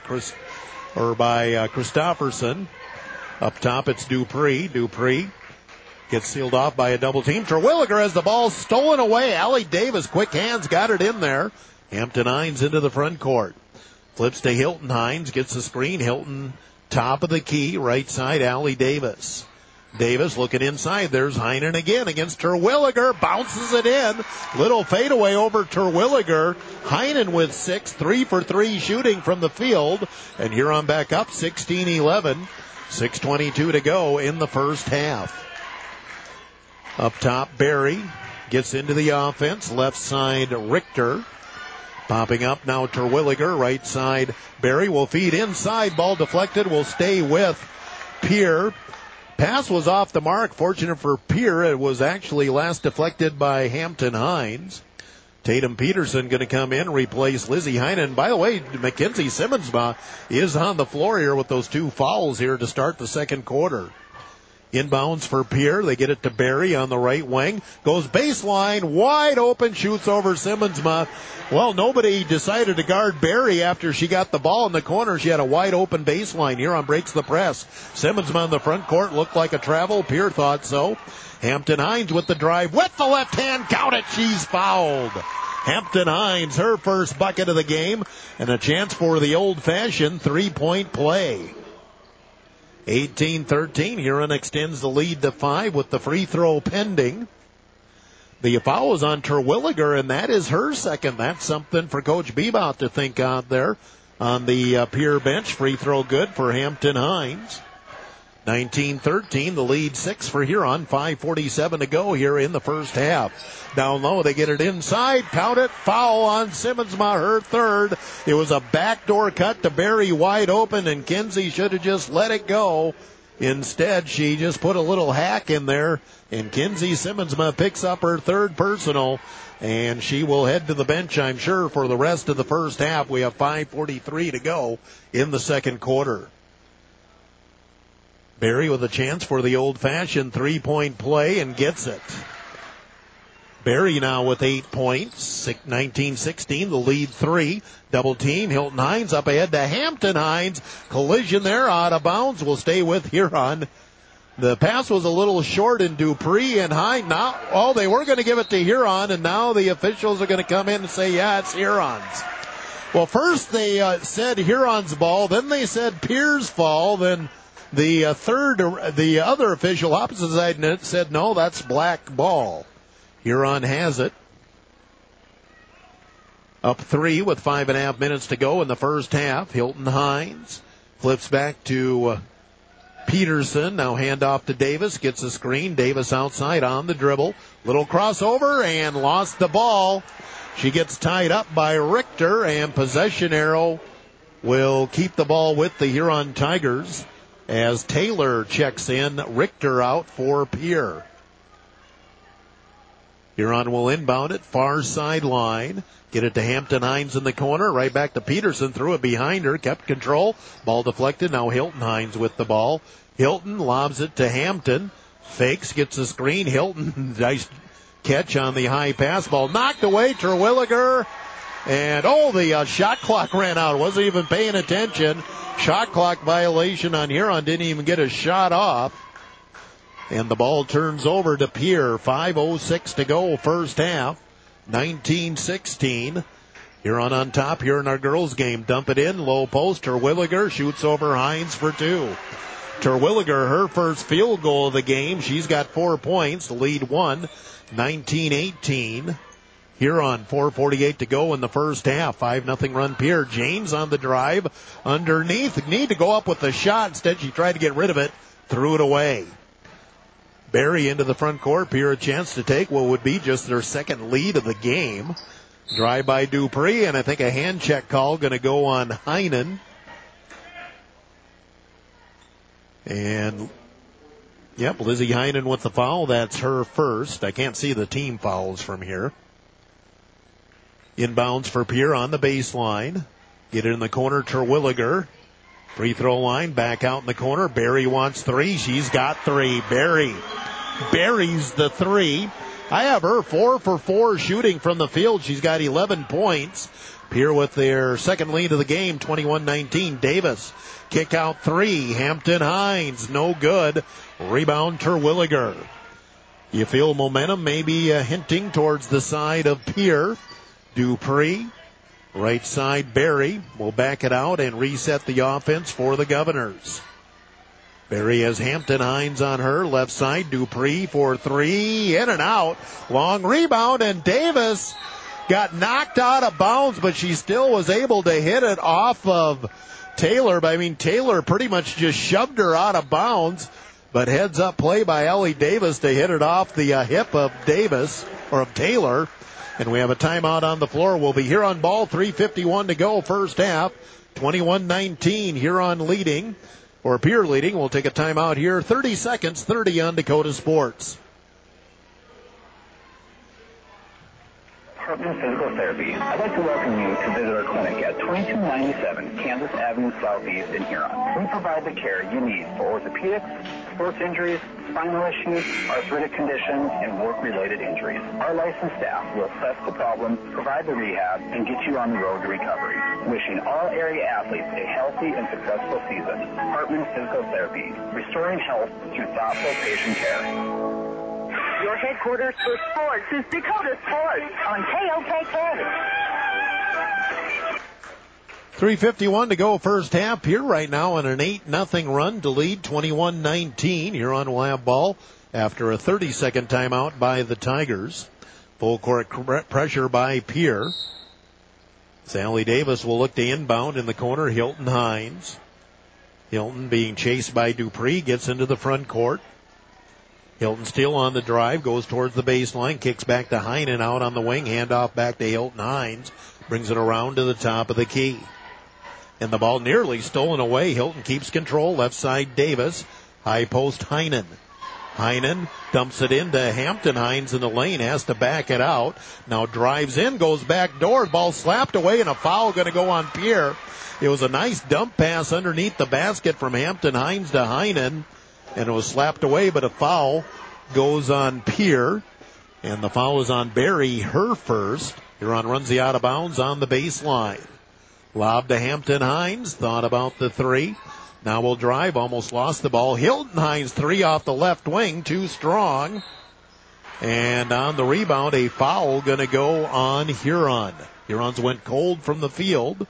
Christofferson. Up top it's Dupree. Dupree gets sealed off by a double team. Terwilliger has the ball stolen away. Allie Davis, quick hands, got it in there. Hampton Hines into the front court. Flips to Hilton Hines, gets the screen. Hilton top of the key, right side Allie Davis. Davis looking inside. There's Heinen again against Terwilliger. Bounces it in. Little fadeaway over Terwilliger. Heinen with 6. 3 for 3 shooting from the field. And Huron back up 16-11. 6:22 to go in the first half. Up top, Barry. gets into the offense. Left side, Richter. Popping up now, Terwilliger. Right side, Berry will feed inside. Ball deflected, will stay with Pierre. Pass was off the mark. Fortunate for Pierre, it was actually last deflected by Hampton Hines. Tatum Peterson going to come in, replace Lizzie Heinen. By the way, Mackenzie Simmonsma is on the floor here with those 2 fouls here to start the second quarter. Inbounds for Pierre. They get it to Berry on the right wing. Goes baseline, wide open, shoots over Simmonsma. Well, nobody decided to guard Berry after she got the ball in the corner. She had a wide open baseline. Huron breaks the press. Simmonsma in the front court looked like a travel. Pierre thought so. Hampton Hines with the drive with the left hand. Count it. She's fouled. Hampton Hines, her first bucket of the game, and a chance for the old-fashioned 3-point play. 18-13. Huron extends the lead to 5 with the free throw pending. The foul is on Terwilliger, and that is her second. That's something for Coach Bebout to think out there on the Pierre bench. Free throw good for Hampton Hines. 19-13, the lead 6 for Huron. 5:47 to go here in the first half. Down low, they get it inside. Count it. Foul on Simmonsma, her third. It was a backdoor cut to Berry wide open, and Kinsey should have just let it go. Instead, she just put a little hack in there, and Kinsey Simmonsma picks up her third personal, and she will head to the bench, I'm sure, for the rest of the first half. We have 5:43 to go in the second quarter. Berry with a chance for the old-fashioned 3-point play and gets it. Berry now with 8 points. 19-16, the lead 3. Double team. Hilton Hines up ahead to Hampton Hines. Collision there, out of bounds. Will stay with Huron. The pass was a little short, and Dupree and Hines. Now, they were going to give it to Huron, and now the officials are going to come in and say, yeah, it's Huron's. Well, first they said Huron's ball, then they said Pierre's fall, then the other official opposite side said, no, that's black ball. Huron has it. Up 3 with 5.5 minutes to go in the first half. Hilton Hines flips back to Peterson. Now hand off to Davis. Gets a screen. Davis outside on the dribble. Little crossover and lost the ball. She gets tied up by Richter, and possession arrow will keep the ball with the Huron Tigers as Taylor checks in. Richter out for Pierre. Huron will inbound it, far sideline. Get it to Hampton Hines in the corner. Right back to Peterson. Threw it behind her. Kept control. Ball deflected. Now Hilton Hines with the ball. Hilton lobs it to Hampton. Fakes. Gets a screen. Hilton, nice catch on the high pass. Ball knocked away. Terwilliger. And, the shot clock ran out. Wasn't even paying attention. Shot clock violation on Huron. Didn't even get a shot off. And the ball turns over to Pierre. 5:06 to go, first half. 19-16. Huron on top here in our girls game. Dump it in, low post. Terwilliger shoots over Hines for 2. Terwilliger, her first field goal of the game. She's got 4 points. The lead 1. 19-18. Huron, 4:48 to go in the first half. 5-0 run Pierre. James on the drive. Underneath. Need to go up with the shot. Instead, she tried to get rid of it. Threw it away. Berry into the front court. Pierre a chance to take what would be just their second lead of the game. Drive by Dupree, and I think a hand check call going to go on Heinen. And, Lizzie Heinen with the foul. That's her first. I can't see the team fouls from here. Inbounds for Pierre on the baseline. Get it in the corner, Terwilliger. Free throw line, back out in the corner. Berry wants 3. She's got 3. Berry's the 3. I have her 4 for 4 shooting from the field. She's got 11 points. Pierre with their second lead of the game, 21-19. Davis, kick out 3. Hampton Hines, no good. Rebound Terwilliger. You feel momentum maybe hinting towards the side of Pierre. Dupree. Right side, Berry will back it out and reset the offense for the Governors. Berry has Hampton Hines on her. Left side, Dupree for 3. In and out. Long rebound, and Davis got knocked out of bounds, but she still was able to hit it off of Taylor. Taylor pretty much just shoved her out of bounds, but heads up play by Ellie Davis to hit it off the hip of Davis. Taylor. And we have a timeout on the floor. We'll be here on ball. 3:51 to go, first half. 21-19, Huron leading, or Pierre leading. We'll take a timeout here. 30 seconds, 30 on Dakota Sports. Hartman Physical Therapy. I'd like to welcome you to visit our clinic at 2297 Kansas Avenue Southeast in Huron. We provide the care you need for orthopedics, sports injuries, spinal issues, arthritic conditions, and work-related injuries. Our licensed staff will assess the problem, provide the rehab, and get you on the road to recovery. Wishing all area athletes a healthy and successful season. Hartman Physical Therapy, restoring health through thoughtful patient care. Your headquarters for sports is Dakota Sports on KOKK. 3:51 to go, first half. Here right now on an 8-0 run to lead 21-19. Huron will have ball after a 30-second timeout by the Tigers. Full court pressure by Pierre. Sally Davis will look to inbound in the corner. Hilton Hines. Hilton being chased by Dupree gets into the front court. Hilton still on the drive, goes towards the baseline, kicks back to Heinen out on the wing, handoff back to Hilton Hines, brings it around to the top of the key. And the ball nearly stolen away. Hilton keeps control, left side Davis, high post Heinen. Heinen dumps it into Hampton. Hines in the lane, has to back it out. Now drives in, goes back door, ball slapped away, and a foul going to go on Pierre. It was a nice dump pass underneath the basket from Hampton Hines to Heinen. And it was slapped away, but a foul goes on Pierre. And the foul is on Barry, her first. Huron runs the out of bounds on the baseline. Lob to Hampton Hines. Thought about the three. Now will drive. Almost lost the ball. Hilton Hines, three off the left wing. Too strong. And on the rebound, a foul going to go on Huron. Hurons went cold from the field.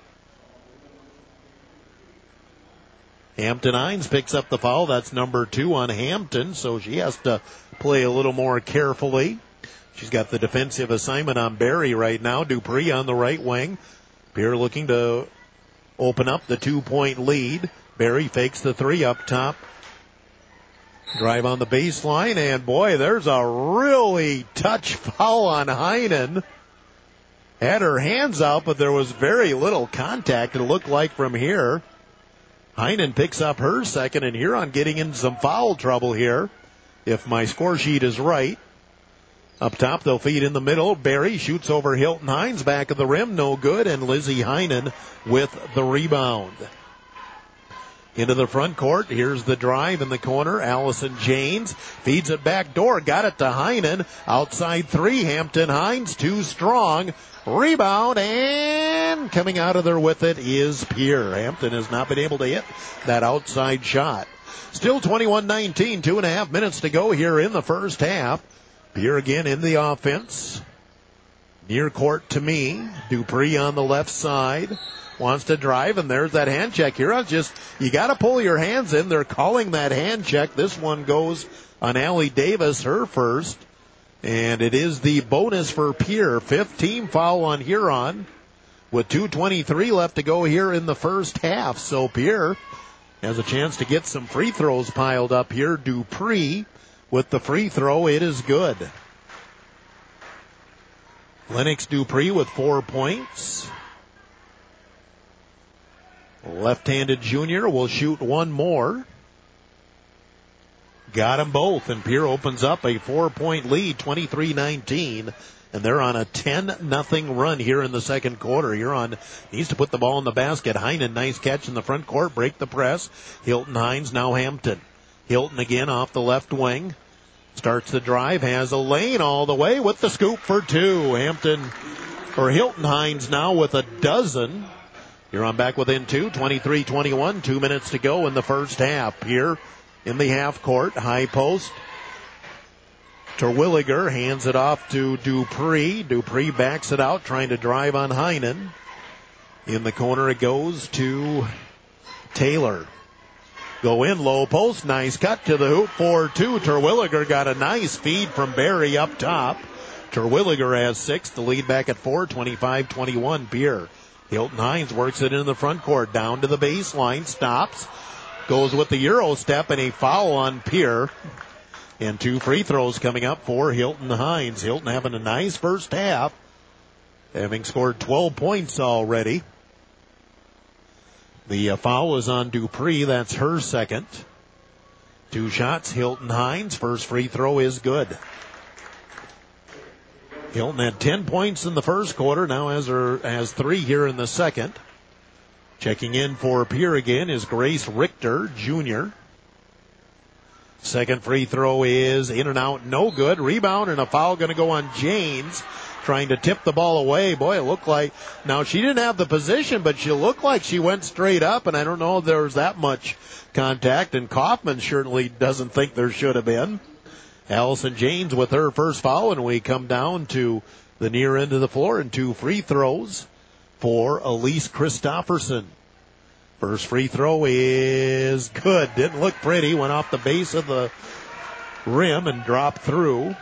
Hampton Hines picks up the foul. That's number 2 on Hampton, so she has to play a little more carefully. She's got the defensive assignment on Barry right now. Dupree on the right wing. Pierre looking to open up the 2-point lead. Barry fakes the three up top. Drive on the baseline, and boy, there's a really touch foul on Heinen. Had her hands out, but there was very little contact, it looked like, from here. Heinen picks up her second, and Huron getting in some foul trouble here, if my score sheet is right. Up top, they'll feed in the middle. Barry shoots over Hilton Hines, back of the rim, no good, and Lizzie Heinen with the rebound. Into the front court, here's the drive in the corner. Allison Janes feeds it back door, got it to Heinen. Outside three, Hampton Hines, too strong. Rebound, and coming out of there with it is Pierre. Hampton has not been able to hit that outside shot. Still 21-19, 2.5 minutes to go here in the first half. Pierre again in the offense. Near court to me. Dupree on the left side. Wants to drive, and there's that hand check here. You got to pull your hands in. They're calling that hand check. This one goes on Allie Davis, her first. And it is the bonus for Pierre. 5th team foul on Huron with 2:23 left to go here in the first half. So Pierre has a chance to get some free throws piled up here. Dupree with the free throw. It is good. Lennox Dupree with 4 points. Left-handed junior will shoot one more. Got them both, and Pierre opens up a 4-point lead, 23-19, and they're on a 10-0 run here in the second quarter. Huron needs to put the ball in the basket. Heinen, nice catch in the front court, break the press. Hilton Hines, now Hampton. Hilton again off the left wing. Starts the drive, has a lane all the way with the scoop for two. Hilton Hines now with a dozen. Huron back within two, 23-21, 2 minutes to go in the first half. Pierre in the half court, high post. Terwilliger hands it off to Dupree. Dupree backs it out, trying to drive on Heinen. In the corner it goes to Taylor. Go in, low post, nice cut to the hoop for two. Terwilliger got a nice feed from Barry up top. Terwilliger has 6, the lead back at 4, 25-21, Pierre. Hilton Hines works it in the front court, down to the baseline, stops. Goes with the Euro step, and a foul on Pierre. And 2 free throws coming up for Hilton Hines. Hilton having a nice first half, having scored 12 points already. The foul is on Dupree. That's her second. 2 shots, Hilton Hines. First free throw is good. Hilton had 10 points in the first quarter. Now has 3 here in the second. Checking in for Pierre again is Grace Richter, junior. Second free throw is in and out, no good. Rebound and a foul going to go on Janes, trying to tip the ball away. Boy, it looked like, now she didn't have the position, but she looked like she went straight up, and I don't know if there was that much contact, and Kaufman certainly doesn't think there should have been. Allison Janes with her first foul, and we come down to the near end of the floor, and 2 free throws for Elise Christofferson. First free throw is good. Didn't look pretty. Went off the base of the rim and dropped through.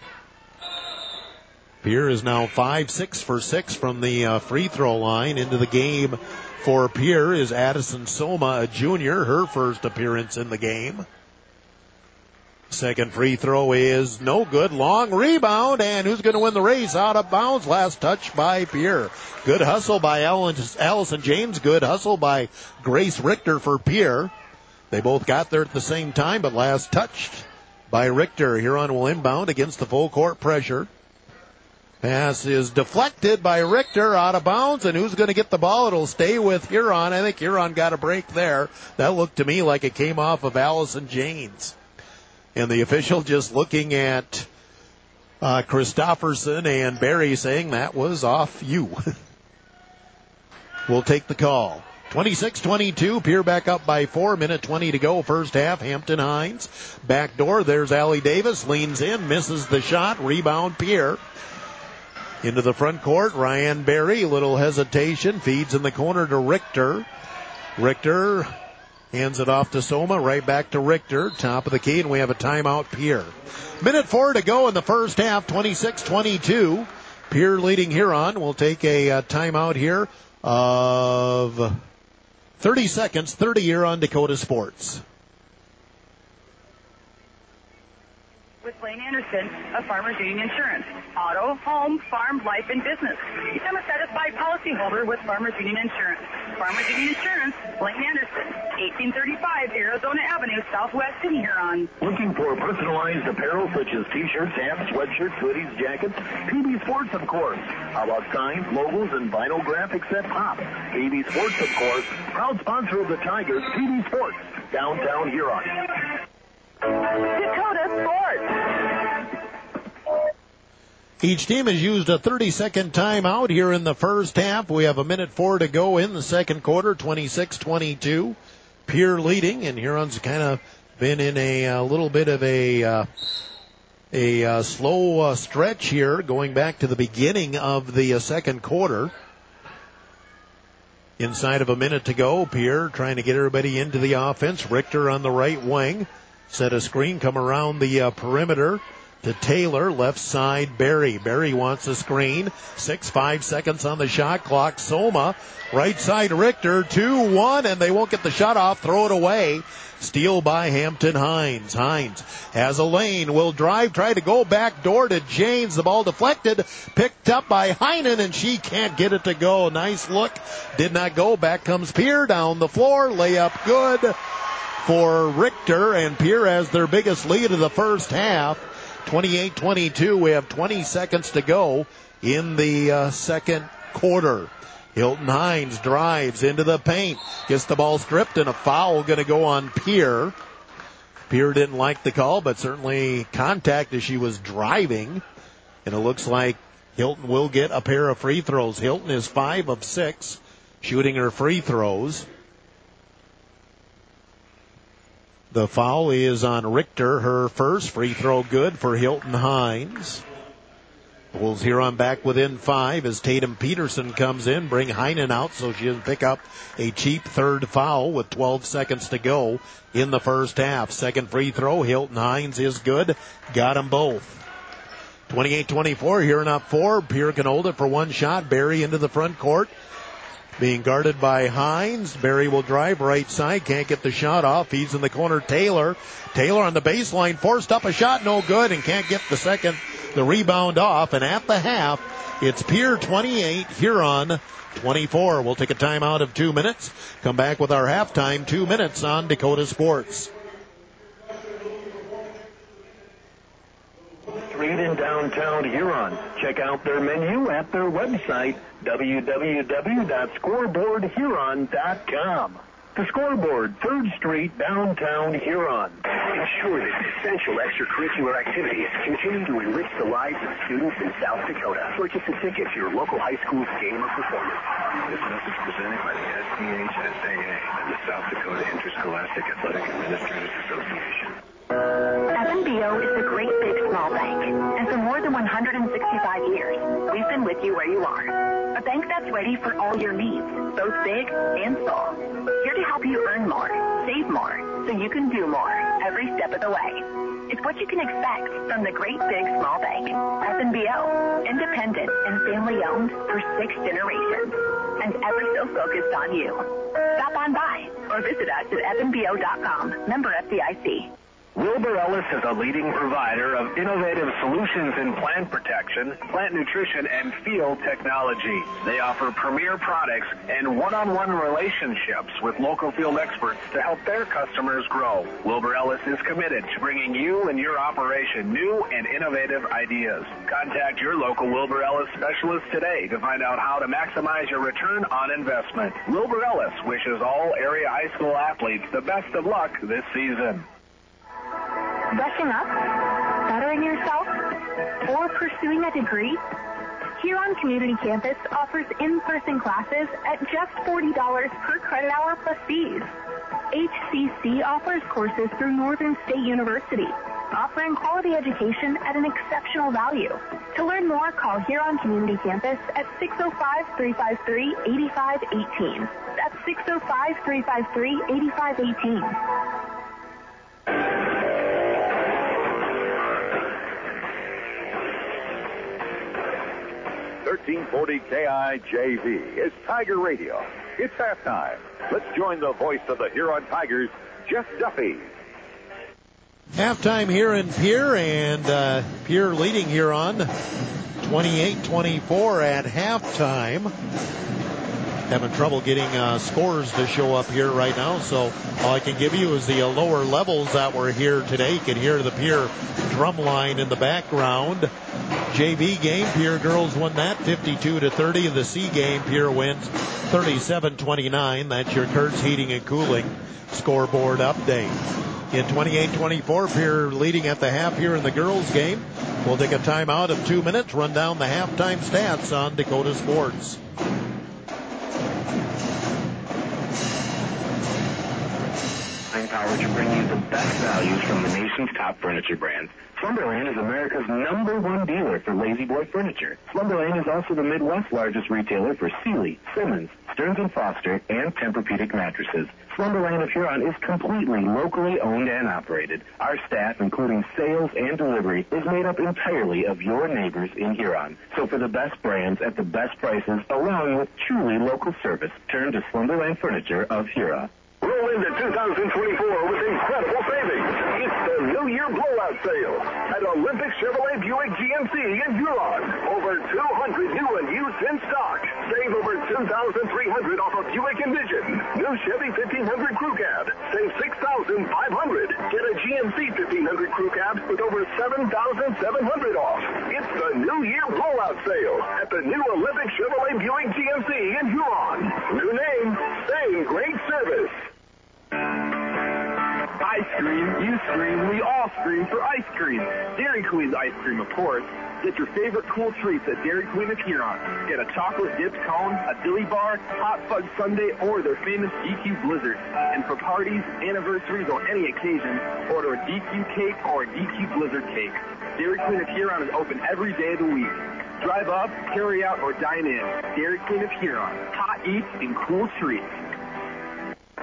Pierre is now 5-6 for 6 from the free throw line. Into the game for Pierre is Addison Soma, a junior, her first appearance in the game. Second free throw is no good. Long rebound, and who's going to win the race? Out of bounds. Last touch by Pierre. Good hustle by Allison James. Good hustle by Grace Richter for Pierre. They both got there at the same time, but last touched by Richter. Huron will inbound against the full court pressure. Pass is deflected by Richter, out of bounds, and who's going to get the ball? It'll stay with Huron. I think Huron got a break there. That looked to me like it came off of Allison Janes. And the official just looking at Christofferson and Barry saying that was off you. We'll take the call. 26-22, Pierre back up by 4, minute 20 to go, first half. Hampton Hines, back door, there's Allie Davis, leans in, misses the shot, rebound Pierre. Into the front court, Ryan Barry, little hesitation, feeds in the corner to Richter. Richter hands it off to Soma, right back to Richter, top of the key, and we have a timeout, Pierre. Minute 4 to go in the first half, 26-22. Pierre leading Huron. We'll take a timeout here of 30 seconds, 30 here on Dakota Sports. With Blaine Anderson of Farmers Union Insurance. Auto, home, farm, life, and business. Become a satisfied policyholder with Farmers Union Insurance. Farmers Union Insurance, Blaine Anderson, 1835 Arizona Avenue, Southwest in Huron. Looking for personalized apparel such as t-shirts, hats, sweatshirts, hoodies, jackets? PB Sports, of course. How about signs, logos, and vinyl graphics that pop? PB Sports, of course. Proud sponsor of the Tigers, PB Sports, downtown Huron. Dakota Sports. Each team has used a 30-second timeout here in the first half. We have a minute 4 to go in the second quarter, 26-22. Pierre leading, and Huron's kind of been in a little bit of a slow stretch here, going back to the beginning of the second quarter. Inside of a minute to go, Pierre trying to get everybody into the offense. Richter on the right wing. Set a screen, come around the perimeter to Taylor, left side Barry. Barry wants a screen. 5 seconds on the shot clock. Soma, right side Richter, 2-1, and they won't get the shot off. Throw it away. Steal by Hampton Hines. Hines has a lane, will drive, try to go back door to Janes. The ball deflected, picked up by Heinen, and she can't get it to go. Nice look. Did not go. Back comes Pierre down the floor. Layup good for Richter, and Pierre has their biggest lead of the first half. 28-22. We have 20 seconds to go in the second quarter. Hilton Hines drives into the paint, gets the ball stripped, and a foul going to go on Pierre. Pierre didn't like the call, but certainly contact as she was driving. And it looks like Hilton will get a pair of free throws. Hilton is 5 of 6 shooting her free throws. The foul is on Richter, her first free throw good for Hilton Hines. Bulls Huron back within 5 as Tatum Peterson comes in, bring Heinen out so she doesn't pick up a cheap third foul with 12 seconds to go in the first half. Second free throw, Hilton Hines is good. Got them both. 28-24, Huron up 4. Pierre can hold it for one shot. Barry into the front court. being guarded by Hines. Barry will drive right side, can't get the shot off. He's in the corner. Taylor on the baseline, forced up a shot, no good, and can't get the rebound off. And at the half, it's Pierre 28, Huron 24. We'll take a timeout of 2 minutes. Come back with our halftime, 2 minutes on Dakota Sports. Street in downtown Huron. Check out their menu at their website, www.scoreboardhuron.com. The Scoreboard, 3rd Street, downtown Huron. Ensure that essential extracurricular activities continue to enrich the lives of students in South Dakota. Purchase a ticket to your local high school's game or performance. This message presented by the SDHSAA and the South Dakota Interscholastic Athletic Administrators Association. FNBO is the great big small bank, and for more than 165 years, we've been with you where you are. A bank that's ready for all your needs, both big and small. Here to help you earn more, save more, so you can do more every step of the way. It's what you can expect from the great big small bank. FNBO, independent and family owned for 6 generations, and ever so focused on you. Stop on by or visit us at fnbo.com. Member FDIC. Wilbur Ellis is a leading provider of innovative solutions in plant protection, plant nutrition, and field technology. They offer premier products and one-on-one relationships with local field experts to help their customers grow. Wilbur Ellis is committed to bringing you and your operation new and innovative ideas. Contact your local Wilbur Ellis specialist today to find out how to maximize your return on investment. Wilbur Ellis wishes all area high school athletes the best of luck this season. Brushing up, bettering yourself, or pursuing a degree? Huron Community Campus offers in-person classes at just $40 per credit hour plus fees. HCC offers courses through Northern State University, offering quality education at an exceptional value. To learn more, call Huron Community Campus at 605-353-8518. That's 605-353-8518. 1340 KIJV is Tiger Radio. It's halftime. Let's join the voice of the Huron Tigers, Jeff Duffy. Halftime here in Pierre, and Pierre leading Huron 28-24 at halftime. Having trouble getting scores to show up here right now, so all I can give you is the lower levels that were here today. You can hear the Pierre drum line in the background. JV game, Pierre girls won that 52-30. The C game, Pierre wins 37-29. That's your Kurtz Heating and Cooling scoreboard update. In 28-24, Pierre leading at the half here in the girls game. We'll take a timeout of 2 minutes, run down the halftime stats on Dakota Sports. Power to bring you the best values from the nation's top furniture brands. Slumberland is America's #1 dealer for Lazy Boy furniture. Slumberland is also the Midwest's largest retailer for Sealy, Simmons, Stearns & Foster, and Tempur-Pedic mattresses. Slumberland of Huron is completely locally owned and operated. Our staff, including sales and delivery, is made up entirely of your neighbors in Huron. So for the best brands at the best prices, along with truly local service, turn to Slumberland Furniture of Huron. Roll into 2024 with incredible savings. It's the New Year blowout sale at Olympic Chevrolet Buick GMC in Huron. Over 200 new and used in stock. Save over $2,300 off a Buick Envision. New Chevy 1500 Crew Cab. Save $6,500. Get a GMC 1500 Crew Cab with over $7,700 off. It's the New Year blowout sale at the new Olympic Chevrolet Buick GMC in Huron. New name, same great service. I scream, you scream, we all scream for ice cream. Dairy Queen's ice cream, of course. Get your favorite cool treats at Dairy Queen of Huron. Get a chocolate dipped cone, a dilly bar, hot fudge sundae, or their famous DQ Blizzard. And for parties, anniversaries, or any occasion, order a DQ cake or a DQ Blizzard cake. Dairy Queen of Huron is open every day of the week. Drive up, carry out, or dine in. Dairy Queen of Huron. Hot eats and cool treats.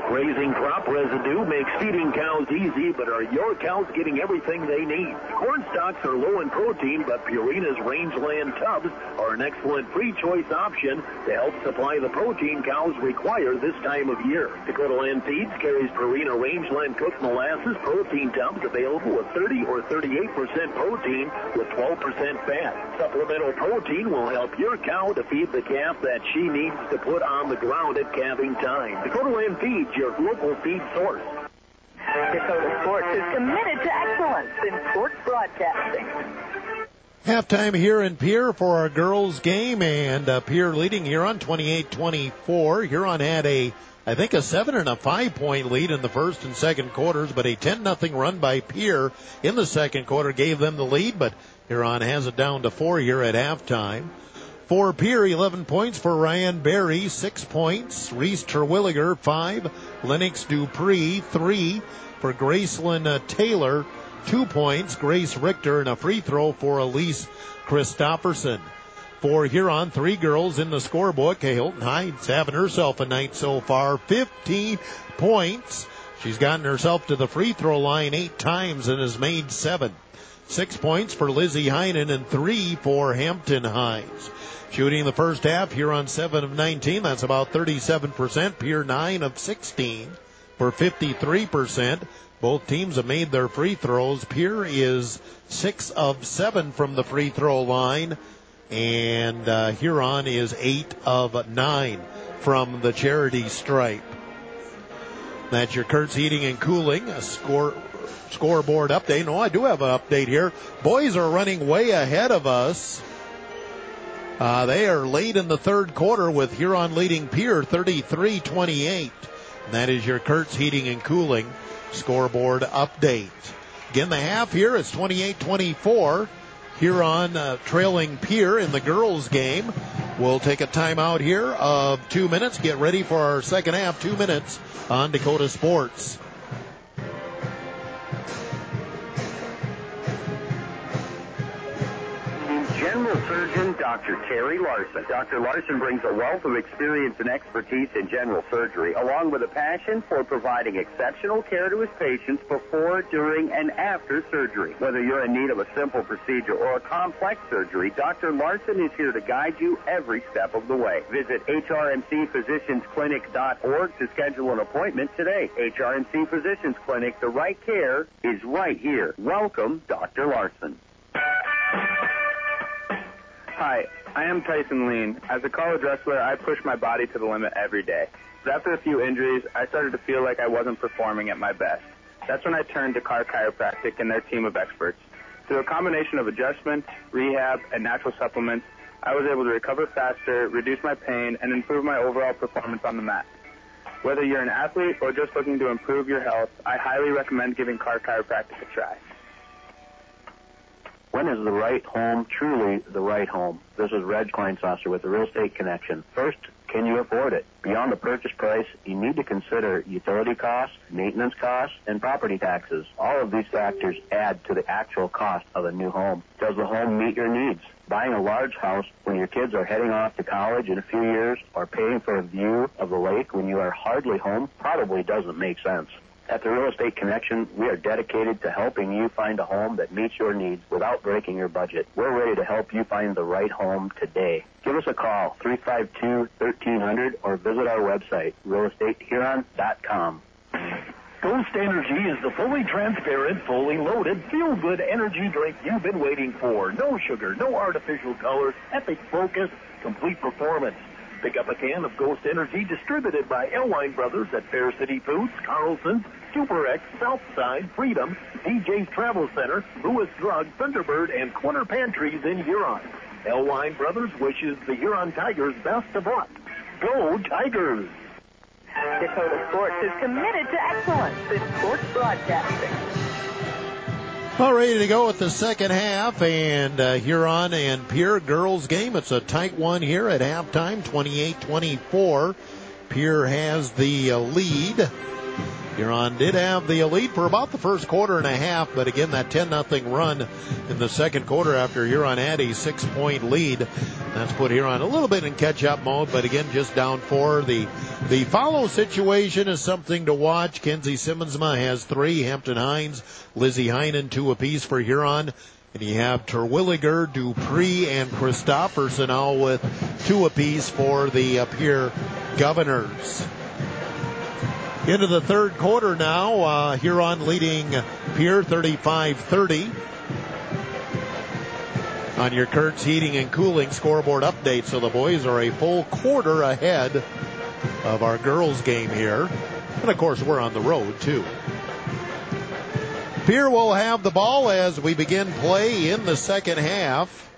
Raising crop residue makes feeding cows easy, but are your cows getting everything they need? Corn stalks are low in protein, but Purina's Rangeland tubs are an excellent free choice option to help supply the protein cows require this time of year. Dakota Land Feeds carries Purina Rangeland cooked molasses protein tubs available with 30 or 38% protein with 12% fat. Supplemental protein will help your cow to feed the calf that she needs to put on the ground at calving time. Dakota Land Feeds, your local feed source. Dakota Sports is committed to excellence in sports broadcasting. Halftime here in Pierre for our girls game, and Pierre leading Huron 28-24. Huron had I think a 7 and a 5 point lead in the first and second quarters, but a 10-0 run by Pierre in the second quarter gave them the lead, but Huron has it down to 4 here at halftime. For Pierre, 11 points for Ryan Berry, 6 points. Reese Terwilliger, 5. Lennox Dupree, 3. For Gracelyn Taylor, 2 points. Grace Richter, and a free throw for Elise Christopherson. For Huron, 3 girls in the scorebook. Hilton Heights having herself a night so far, 15 points. She's gotten herself to the free throw line 8 times and has made 7. 6 points for Lizzie Heinen and 3 for Hampton Hines. Shooting the first half, Huron 7 of 19. That's about 37%. Pierre 9 of 16 for 53%. Both teams have made their free throws. Pierre is 6 of 7 from the free throw line. And Huron is 8 of 9 from the charity stripe. That's your Kurtz Heating and Cooling scoreboard update. No, I do have an update here. Boys are running way ahead of us. They are late in the third quarter with Huron leading Pierre 33-28. And that is your Kurtz Heating and Cooling scoreboard update. Again, the half here is 28-24. Huron trailing Pierre in the girls' game. We'll take a timeout here of 2 minutes. Get ready for our second half, 2 minutes on Dakota Sports. General Surgeon Dr. Terry Larson. Dr. Larson brings a wealth of experience and expertise in general surgery, along with a passion for providing exceptional care to his patients before, during, and after surgery. Whether you're in need of a simple procedure or a complex surgery, Dr. Larson is here to guide you every step of the way. Visit hrmcphysiciansclinic.org to schedule an appointment today. HRMC Physicians Clinic, the right care is right here. Welcome, Dr. Larson. Hi, I am Tyson Lean. As a college wrestler, I push my body to the limit every day. But after a few injuries, I started to feel like I wasn't performing at my best. That's when I turned to Carr Chiropractic and their team of experts. Through a combination of adjustments, rehab, and natural supplements, I was able to recover faster, reduce my pain, and improve my overall performance on the mat. Whether you're an athlete or just looking to improve your health, I highly recommend giving Carr Chiropractic a try. When is the right home truly the right home? This is Reg Kleinsasser with the Real Estate Connection. First, can you afford it? Beyond the purchase price, you need to consider utility costs, maintenance costs, and property taxes. All of these factors add to the actual cost of a new home. Does the home meet your needs? Buying a large house when your kids are heading off to college in a few years or paying for a view of the lake when you are hardly home probably doesn't make sense. At the Real Estate Connection, we are dedicated to helping you find a home that meets your needs without breaking your budget. We're ready to help you find the right home today. Give us a call, 352-1300, or visit our website, realestatehuron.com. Ghost Energy is the fully transparent, fully loaded, feel-good energy drink you've been waiting for. No sugar, no artificial colors, epic focus, complete performance. Pick up a can of Ghost Energy distributed by Elwine Brothers at Fair City Foods, Carlson's, Super X, Southside, Freedom, DJ's Travel Center, Lewis Drug, Thunderbird, and Corner Pantries in Huron. Elwine Brothers wishes the Huron Tigers best of luck. Go Tigers! Dakota Sports is committed to excellence in sports broadcasting. All ready to go with the second half, and Huron and Pierre girls game. It's a tight one here at halftime, 28-24. Pierre has the lead. Huron did have the lead for about the first quarter and a half, but again, that 10-0 run in the second quarter after Huron had a 6-point lead. That's put Huron a little bit in catch-up mode, but again, just down 4. The follow situation is something to watch. Kenzie Simmonsma has 3, Hampton Hines, Lizzie Heinen 2 apiece for Huron. And you have Terwilliger, Dupree, and Christofferson all with 2 apiece for the Pierre Governors. Into the third quarter now, Huron leading Pierre 35-30. On your Kurtz Heating and Cooling scoreboard update, so the boys are a full quarter ahead of our girls game here. And of course, we're on the road too. Pierre will have the ball as we begin play in the second half.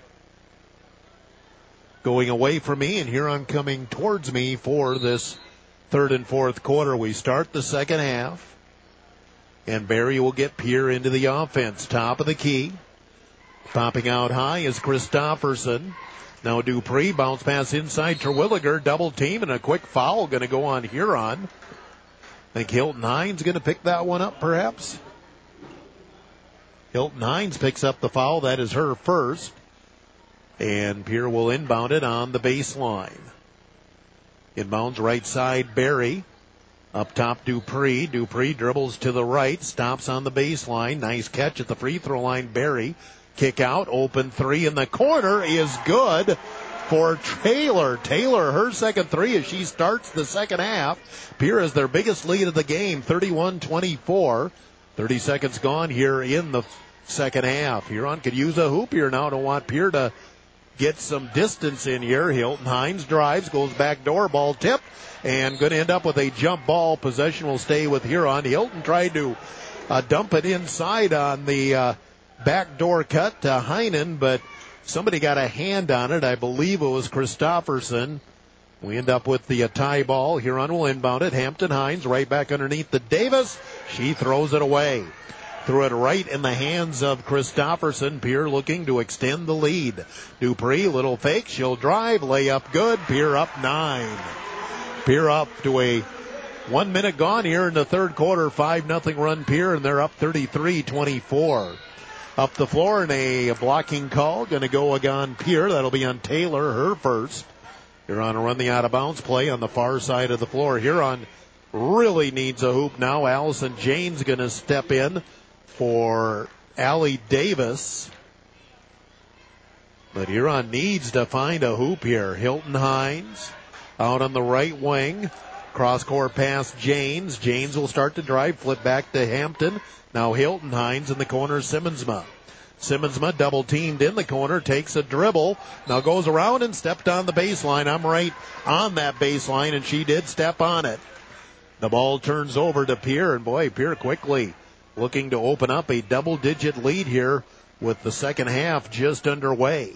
Going away from me, and Huron coming towards me for this third and fourth quarter. We start the second half, and Barry will get Pierre into the offense. Top of the key. Popping out high is Christofferson. Now Dupree, bounce pass inside Terwilliger, double team, and a quick foul going to go on Huron. I think Hilton Hines going to pick that one up, perhaps. Hilton Hines picks up the foul. That is her first. And Pierre will inbound it on the baseline. Inbounds right side, Barry. Up top, Dupree. Dupree dribbles to the right, stops on the baseline. Nice catch at the free throw line, Barry. Kick out, open 3 in the corner is good for Taylor. Taylor, her second 3 as she starts the second half. Pierre has their biggest lead of the game, 31-24. 30 seconds gone here in the second half. Huron could use a hoop here now to want Pierre to get some distance in here. Hilton Hines drives, goes back door, ball tipped, and going to end up with a jump ball. Possession will stay with Huron. Hilton tried to dump it inside on the backdoor cut to Heinen, but somebody got a hand on it. I believe it was Christofferson. We end up with the tie ball. Huron will inbound it. Hampton Hines right back underneath the Davis. She throws it away. Threw it right in the hands of Christofferson. Pierre looking to extend the lead. Dupree, little fake. She'll drive. Layup good. Pierre up 9. Pierre up to a 1 minute gone here in the third quarter. 5-0 run Pierre, and they're up 33-24. Up the floor and a blocking call. Going to go on Pierre. That'll be on Taylor, her first. Huron will run the out-of-bounds play on the far side of the floor. Huron really needs a hoop now. Allison Jane's going to step in for Allie Davis. But Huron needs to find a hoop here. Hilton Hines out on the right wing. Cross-court pass Janes. Janes will start to drive. Flip back to Hampton. Now Hilton Hines in the corner. Simmonsma. Simmonsma double teamed in the corner. Takes a dribble. Now goes around and stepped on the baseline. I'm right on that baseline, and she did step on it. The ball turns over to Pierre, and boy, Pierre quickly looking to open up a double-digit lead here with the second half just underway.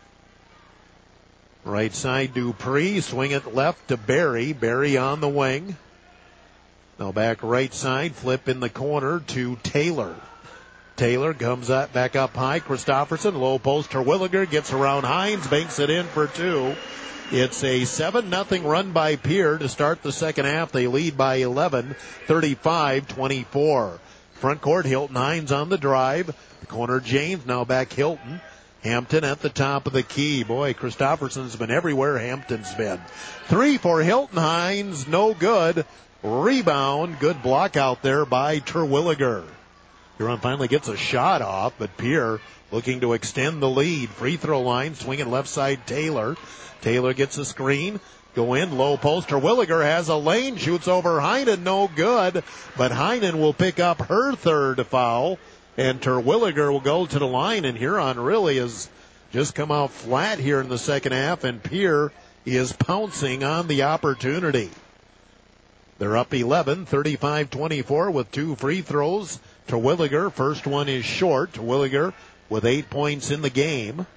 Right side Dupree, swing it left to Barry. Barry on the wing. Now back right side, flip in the corner to Taylor. Taylor comes up, back up high. Christofferson, low post. Terwilliger gets around Hines, banks it in for 2. It's a 7-0 run by Pierre to start the second half. They lead by 11, 35-24. Front court, Hilton Hines on the drive. The corner, James, now back Hilton. Hampton at the top of the key. Boy, Christofferson's been everywhere Hampton's been. 3 for Hilton Hines, no good. Rebound, good block out there by Terwilliger. Huron finally gets a shot off, but Pierre looking to extend the lead. Free throw line, swinging left side Taylor. Taylor gets a screen. Go in, low post. Terwilliger has a lane, shoots over Heinen, no good. But Heinen will pick up her third foul, and Terwilliger will go to the line, and Huron really has just come out flat here in the second half, and Pierre is pouncing on the opportunity. They're up 11, 35-24 with 2 free throws. Terwilliger, first one is short. Terwilliger with 8 points in the game.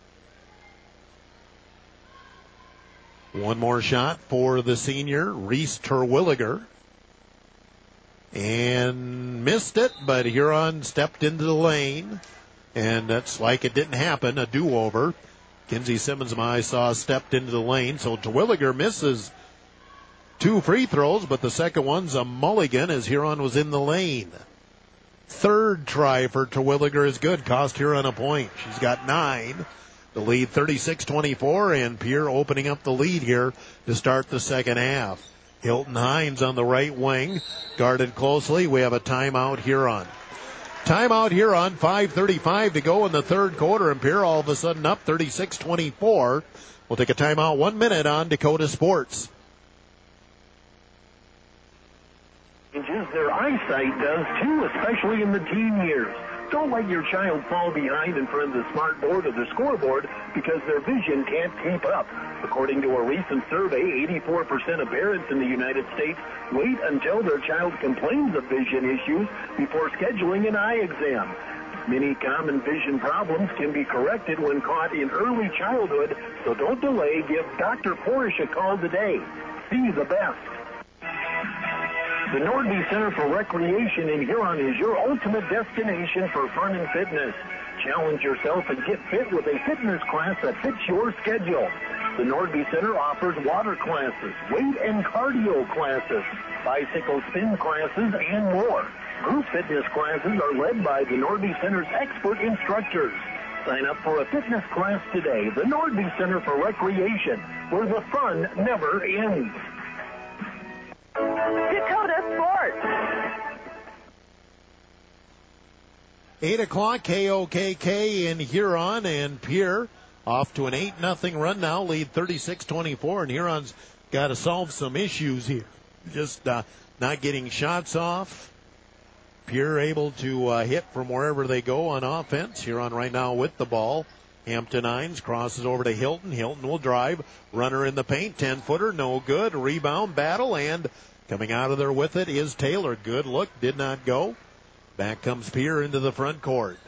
One more shot for the senior, Reese Terwilliger. And missed it, but Huron stepped into the lane. And that's like it didn't happen, a do-over. Kenzie Simmonsma, I saw, stepped into the lane. So Terwilliger misses 2 free throws, but the second one's a mulligan as Huron was in the lane. Third try for Terwilliger is good. Cost Huron a point. She's got 9. The lead 36-24, and Pierre opening up the lead here to start the second half. Hilton Hines on the right wing, guarded closely. We have a timeout Huron. Timeout Huron, 5:35 to go in the third quarter, and Pierre all of a sudden up 36-24. We'll take a timeout 1 minute on Dakota Sports. Their eyesight does too, especially in the teen years. Don't let your child fall behind in front of the smart board or the scoreboard because their vision can't keep up. According to a recent survey, 84% of parents in the United States wait until their child complains of vision issues before scheduling an eye exam. Many common vision problems can be corrected when caught in early childhood, so don't delay. Give Dr. Porish a call today. See the best. The Nordby Center for Recreation in Huron is your ultimate destination for fun and fitness. Challenge yourself and get fit with a fitness class that fits your schedule. The Nordby Center offers water classes, weight and cardio classes, bicycle spin classes, and more. Group fitness classes are led by the Nordby Center's expert instructors. Sign up for a fitness class today. The Nordby Center for Recreation, where the fun never ends. Dakota Sports. 8 o'clock, KOKK in Huron, and Pierre off to an 8-0 run now, lead 36-24, and Huron's got to solve some issues here. Just not getting shots off. Pierre able to hit from wherever they go on offense. Huron right now with the ball. Hampton Hines crosses over to Hilton. Hilton will drive. Runner in the paint. 10-footer. No good. Rebound battle. And coming out of there with it is Taylor. Good look. Did not go. Back comes Pierre into the front court.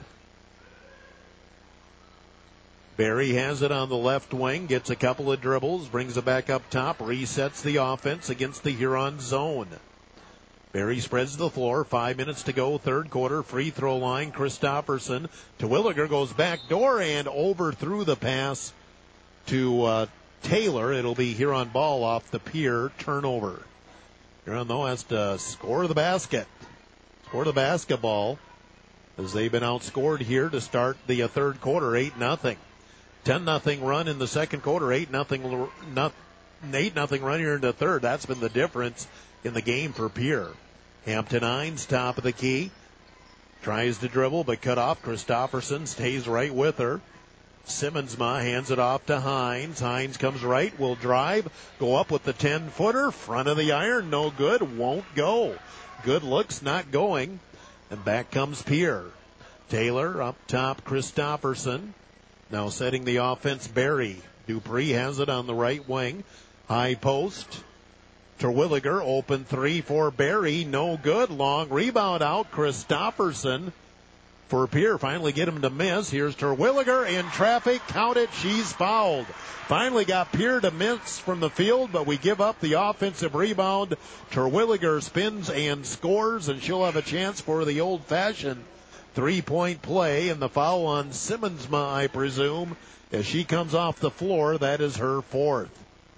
Barry has it on the left wing. Gets a couple of dribbles. Brings it back up top. Resets the offense against the Huron zone. Barry spreads the floor. 5 minutes to go. Third quarter. Free throw line. Christopherson. Terwilliger goes back door and overthrew the pass to Taylor. It'll be Huron ball off the Pierre turnover. Huron, though, has to score the basket. Score the basketball as they've been outscored here to start the third quarter. 8-0. 10-0 run in the second quarter. 8-0 run here in the third. That's been the difference in the game for Pierre. Hampton Hines, top of the key. Tries to dribble, but cut off. Christopherson stays right with her. Simmonsma hands it off to Hines. Hines comes right, will drive, go up with the 10-footer. Front of the iron, no good, won't go. Good looks, not going. And back comes Pierre. Taylor up top, Christopherson. Now setting the offense, Barry. Dupree has it on the right wing. High post. Terwilliger, open three for Barry, no good. Long rebound out, Christopherson for Pierre. Finally get him to miss. Here's Terwilliger in traffic. Count it, she's fouled. Finally got Pierre to miss from the field, but we give up the offensive rebound. Terwilliger spins and scores, and she'll have a chance for the old-fashioned three-point play. And the foul on Simmonsma, I presume, as she comes off the floor. That is her fourth.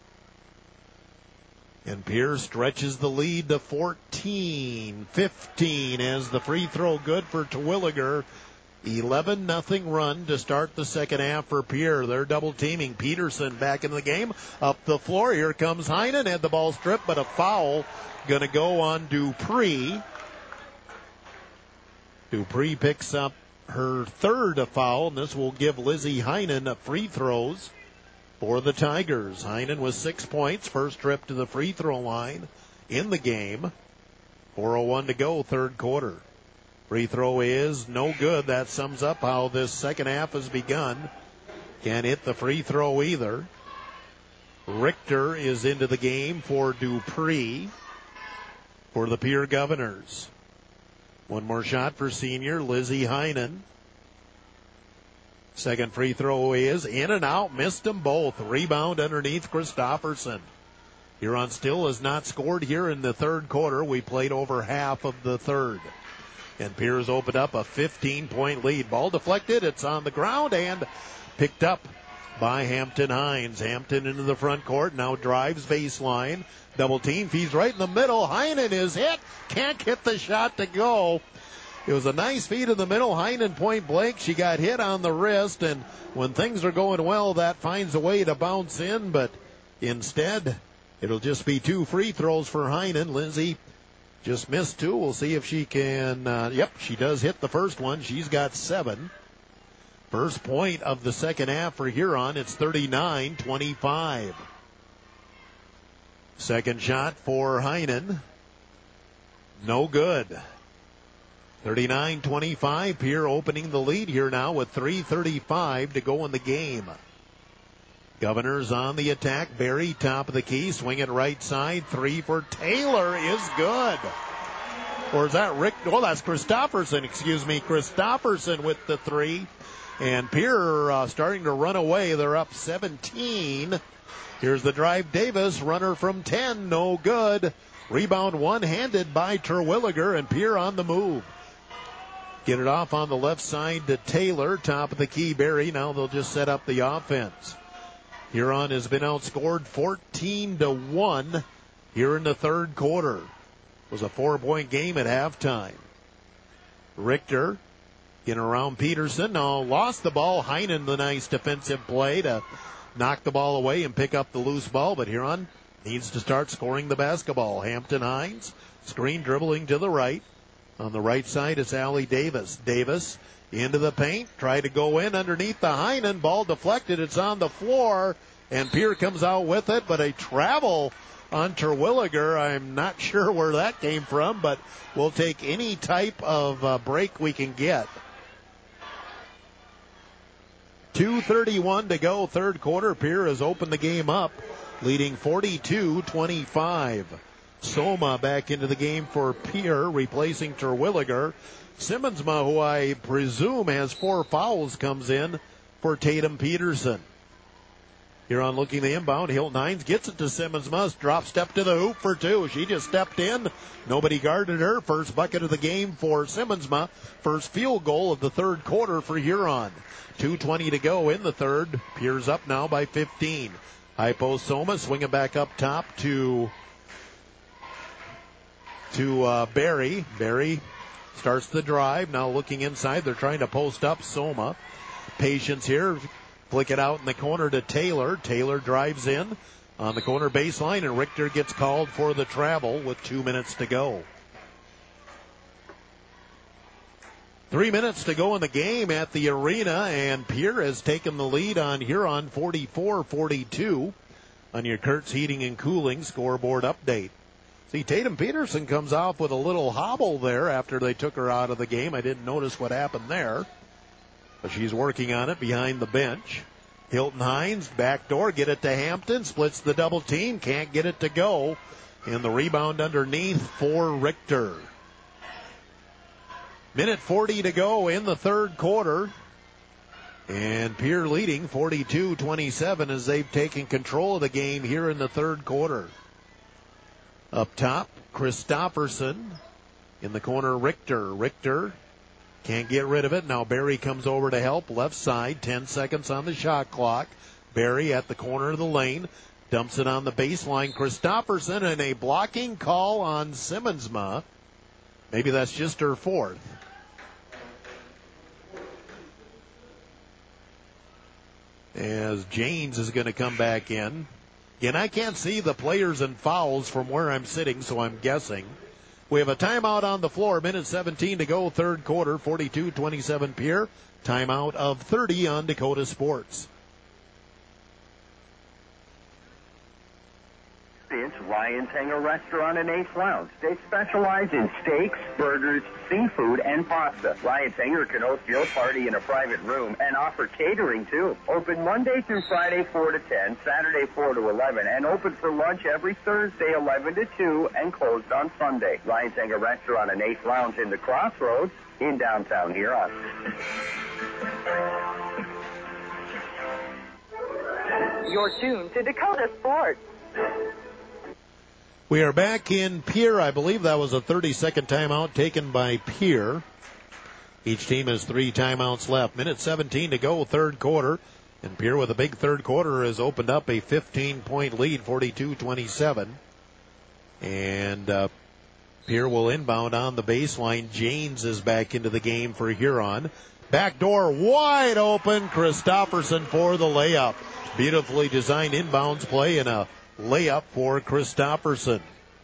And Pierre stretches the lead to 14-15 as the free throw good for Terwilliger. 11-0 run to start the second half for Pierre. They're double teaming. Peterson back in the game. Up the floor. Here comes Heinen. Had the ball stripped, but a foul going to go on Dupree. Dupree picks up her third foul, and this will give Lizzie Heinen free throws for the Tigers. Heinen with 6 points. First trip to the free throw line in the game. 4:01 to go, third quarter. Free throw is no good. That sums up how this second half has begun. Can't hit the free throw either. Richter is into the game for Dupree for the Pierre Governors. One more shot for senior Lizzie Heinen. Second free throw is in and out. Missed them both. Rebound underneath Christopherson. Huron still has not scored here in the third quarter. We played over half of the third. And Pierre's opened up a 15-point lead. Ball deflected. It's on the ground and picked up by Hampton Hines. Hampton into the front court, now drives baseline. Double team, feeds right in the middle. Heinen is hit. Can't get the shot to go. It was a nice feed in the middle. Heinen point blank. She got hit on the wrist, and when things are going well, that finds a way to bounce in, but instead, it'll just be 2 free throws for Heinen. Lindsay just missed 2. We'll see if she can. She does hit the first one. She's got 7. First point of the second half for Huron. It's 39-25. Second shot for Heinen. No good. 39-25. Pierre opening the lead here now with 3:35 to go in the game. Governors on the attack. Barry, top of the key. Swing it right side. 3 for Taylor is good. Or is that Rick? Oh, that's Christofferson. Christofferson with the 3. And Pierre starting to run away. They're up 17. Here's the drive. Davis, runner from 10. No good. Rebound one-handed by Terwilliger, and Pierre on the move. Get it off on the left side to Taylor. Top of the key, Barry. Now they'll just set up the offense. Huron has been outscored 14-1 here in the third quarter. It was a 4-point game at halftime. Richter getting around Peterson. Now lost the ball. Heinen, the nice defensive play to knock the ball away and pick up the loose ball. But Huron needs to start scoring the basketball. Hampton Hines, screen dribbling to the right. On the right side is Allie Davis. Davis into the paint, tried to go in underneath the Heinen. Ball deflected. It's on the floor, and Pierre comes out with it, but a travel on Terwilliger. I'm not sure where that came from, but we'll take any type of break we can get. 2:31 to go, third quarter. Pierre has opened the game up, leading 42-25. Soma back into the game for Pierre, replacing Terwilliger. Simmonsma, who I presume has 4 fouls, comes in for Tatum Peterson. Huron looking the inbound. Hilton Hines gets it to Simmonsma. Drop step to the hoop for 2. She just stepped in. Nobody guarded her. First bucket of the game for Simmonsma. First field goal of the third quarter for Huron. 2:20 to go in the third. Pierre's up now by 15. High post Soma, swing it back up top to Barry. Barry starts the drive. Now looking inside. They're trying to post up Soma. Patience here. Flick it out in the corner to Taylor. Taylor drives in on the corner baseline, and Richter gets called for the travel with 2 minutes to go. 3 minutes to go in the game at the arena, and Pierre has taken the lead on Huron 44-42 on your Kurtz Heating and Cooling scoreboard update. See, Tatum Peterson comes off with a little hobble there after they took her out of the game. I didn't notice what happened there, but she's working on it behind the bench. Hilton Hines, backdoor, get it to Hampton, splits the double team, can't get it to go, and the rebound underneath for Richter. Minute 40 to go in the third quarter, and Pierre leading 42-27 as they've taken control of the game here in the third quarter. Up top, Christofferson. In the corner, Richter. Richter can't get rid of it. Now Barry comes over to help. Left side, 10 seconds on the shot clock. Barry at the corner of the lane. Dumps it on the baseline. Christofferson, and a blocking call on Simmonsma. Maybe that's just her 4th. As Janes is going to come back in. Again, I can't see the players and fouls from where I'm sitting, so I'm guessing. We have a timeout on the floor. Minute 17 to go, third quarter, 42-27 Pierre. Timeout of 30 on Dakota Sports. It's Ryan's Hangar Restaurant and Ace Lounge. They specialize in steaks, burgers, seafood, and pasta. Ryan's Hangar can host your party in a private room and offer catering, too. Open Monday through Friday, 4 to 10, Saturday, 4 to 11, and open for lunch every Thursday, 11 to 2, and closed on Sunday. Ryan's Hangar Restaurant and Ace Lounge in the Crossroads in downtown Huron. You're tuned to Dakota Sports. We are back in Pierre. I believe that was a 30-second timeout taken by Pierre. Each team has 3 timeouts left. Minute 17 to go, third quarter. And Pierre with a big third quarter has opened up a 15-point lead, 42-27. And Pierre will inbound on the baseline. Janes is back into the game for Huron. Back door wide open. Christofferson for the layup. Beautifully designed inbounds play and a layup for Christofferson.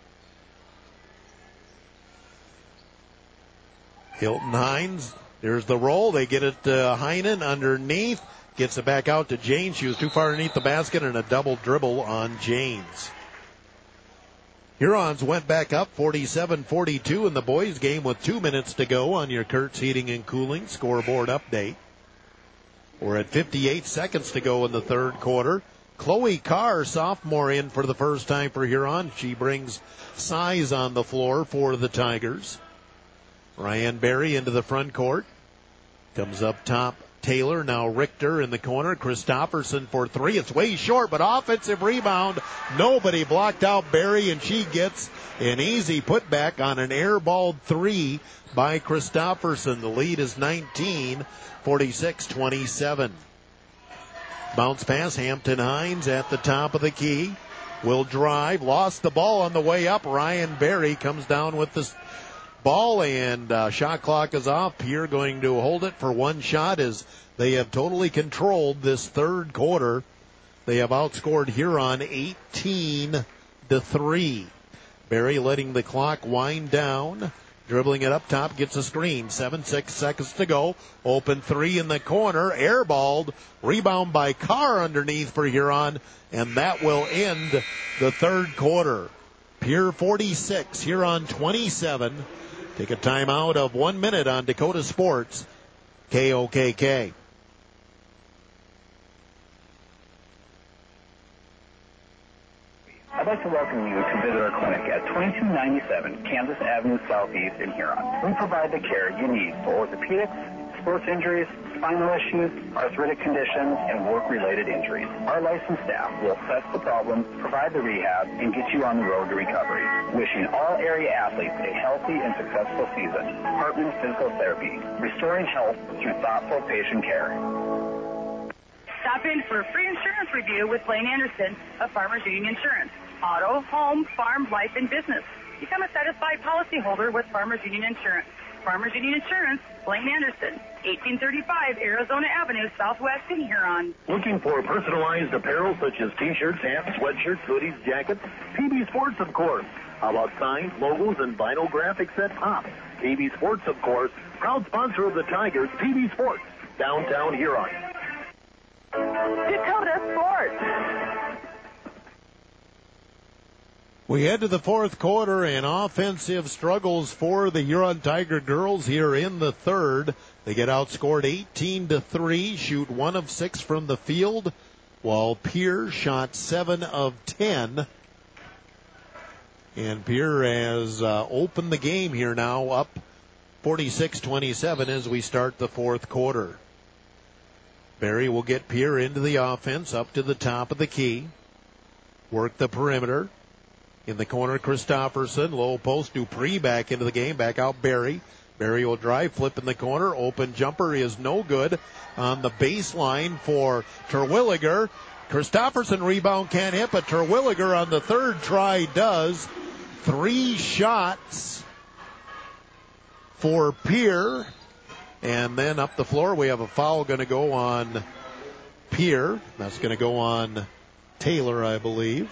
Hilton Hines, there's the roll. They get it to Heinen underneath. Gets it back out to Janes. She was too far underneath the basket, and a double dribble on Janes. Hurons went back up 47-42 in the boys' game with 2 minutes to go on your Kurtz Heating and Cooling scoreboard update. We're at 58 seconds to go in the third quarter. Chloe Carr, sophomore, in for the first time for Huron. She brings size on the floor for the Tigers. Ryan Berry into the front court. Comes up top. Taylor, now Richter in the corner. Christofferson for three. It's way short, but offensive rebound. Nobody blocked out Berry, and she gets an easy putback on an airballed three by Christofferson. The lead is 19, 46-27. Bounce pass, Hampton Hines at the top of the key. Will drive, lost the ball on the way up. Ryan Berry comes down with the ball, and shot clock is off. Pierre going to hold it for one shot as they have totally controlled this third quarter. They have outscored Huron 18-3. Berry letting the clock wind down. Dribbling it up top, gets a screen. 6 seconds to go. Open three in the corner. Airballed. Rebound by Carr underneath for Huron. And that will end the third quarter. Pierre 46, Huron 27. Take a timeout of 1 minute on Dakota Sports, KOKK. I'd like to welcome you to visit our clinic at 2297 Kansas Avenue Southeast in Huron. We provide the care you need for orthopedics, sports injuries, spinal issues, arthritic conditions, and work-related injuries. Our licensed staff will assess the problem, provide the rehab, and get you on the road to recovery. Wishing all area athletes a healthy and successful season. Hartman Physical Therapy, restoring health through thoughtful patient care. Stop in for a free insurance review with Blaine Anderson of Farmers Union Insurance. Auto, home, farm, life, and business. Become a satisfied policyholder with Farmers Union Insurance. Farmers Union Insurance, Blaine Anderson, 1835 Arizona Avenue, Southwest in Huron. Looking for personalized apparel such as t-shirts, hats, sweatshirts, hoodies, jackets? PB Sports, of course. How about signs, logos, and vinyl graphics at Pop? PB Sports, of course, proud sponsor of the Tigers, PB Sports, downtown Huron. Dakota Sports. We head to the fourth quarter, and offensive struggles for the Huron Tiger girls here in the third. They get outscored 18-3, shoot 1 of 6 from the field, while Pierre shot 7 of 10. And Pierre has opened the game here now, up 46-27 as we start the fourth quarter. Berry will get Pierre into the offense, up to the top of the key. Work the perimeter. In the corner, Christofferson, low post, Dupree back into the game, back out Berry. Berry will drive, flip in the corner, open jumper is no good on the baseline for Terwilliger. Christofferson rebound can't hit, but Terwilliger on the third try does. 3 shots for Pierre. And then up the floor, we have a foul going to go on Pierre. That's going to go on Taylor, I believe.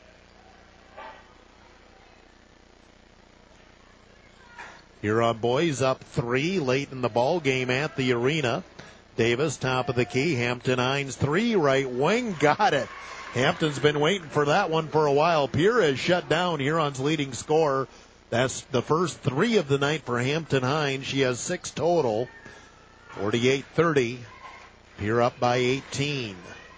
Huron boys up 3 late in the ball game at the arena. Davis, top of the key. Hampton Hines, 3, right wing. Got it. Hampton's been waiting for that one for a while. Pierre has shut down Huron's leading scorer. That's the first 3 of the night for Hampton Hines. She has 6 total. 48-30. Pierre up by 18.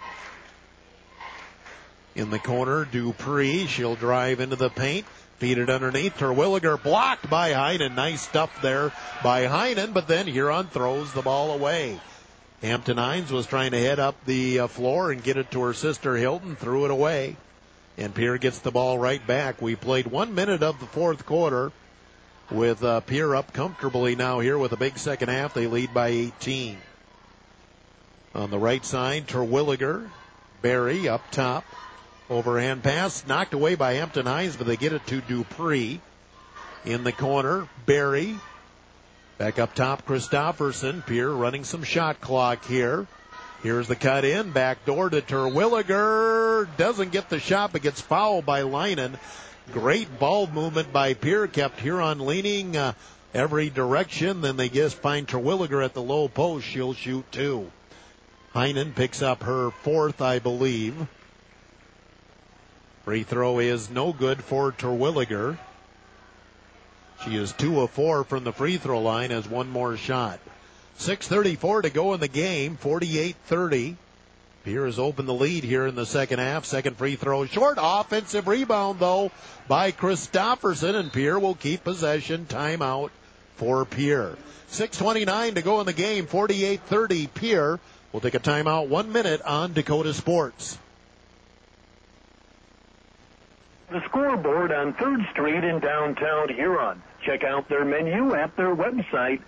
In the corner, Dupree. She'll drive into the paint. Feed it underneath. Terwilliger blocked by Heinen. Nice stuff there by Heinen, but then Huron throws the ball away. Hampton Hines was trying to head up the floor and get it to her sister Hilton. Threw it away. And Pierre gets the ball right back. We played 1 minute of the fourth quarter with Pierre up comfortably now here with a big second half. They lead by 18. On the right side, Terwilliger. Barry up top. Overhand pass knocked away by Hampton Hines, but they get it to Dupree. In the corner, Barry. Back up top, Christofferson. Pierre running some shot clock here. Here's the cut in. Back door to Terwilliger. Doesn't get the shot, but gets fouled by Leinen. Great ball movement by Pierre. Kept Huron leaning every direction. Then they just find Terwilliger at the low post. She'll shoot two. Heinen picks up her fourth, I believe. Free throw is no good for Terwilliger. She is 2 of 4 from the free throw line, has one more shot. 6:34 to go in the game, 48-30. Pierre has opened the lead here in the second half. Second free throw short. Offensive rebound, though, by Christofferson, and Pierre will keep possession. Timeout for Pierre. 6:29 to go in the game, 48-30. Pierre will take a timeout, 1 minute on Dakota Sports. The Scoreboard on 3rd Street in downtown Huron. Check out their menu at their website,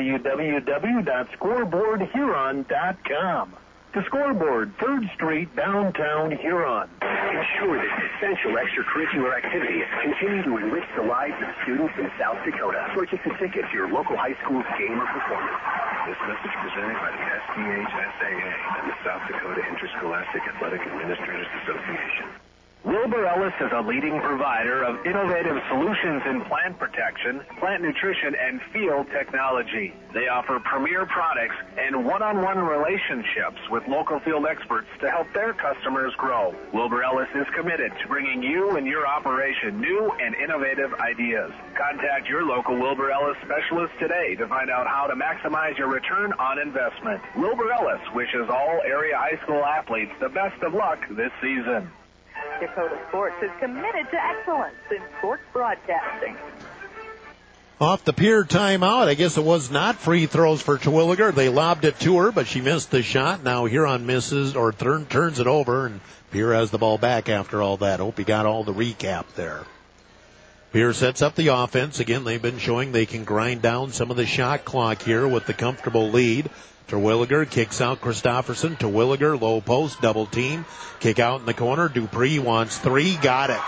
www.scoreboardhuron.com. The Scoreboard, 3rd Street, downtown Huron. Ensure that essential extracurricular activities continue to enrich the lives of students in South Dakota. Purchase a ticket to your local high school's game or performance. This message presented by the SDHSAA and the South Dakota Interscholastic Athletic Administrators Association. Wilbur Ellis is a leading provider of innovative solutions in plant protection, plant nutrition, and field technology. They offer premier products and one-on-one relationships with local field experts to help their customers grow. Wilbur Ellis is committed to bringing you and your operation new and innovative ideas. Contact your local Wilbur Ellis specialist today to find out how to maximize your return on investment. Wilbur Ellis wishes all area high school athletes the best of luck this season. Dakota Sports is committed to excellence in sports broadcasting. Off the Pierre timeout, I guess it was not free throws for Terwilliger. They lobbed it to her, but she missed the shot. Now Huron misses or turns it over, and Pierre has the ball back after all that. Hope you got all the recap there. Pierre sets up the offense. Again, they've been showing they can grind down some of the shot clock here with the comfortable lead. Terwilliger kicks out Christofferson. Terwilliger, low post, double team. Kick out in the corner. Dupree wants three. Got it.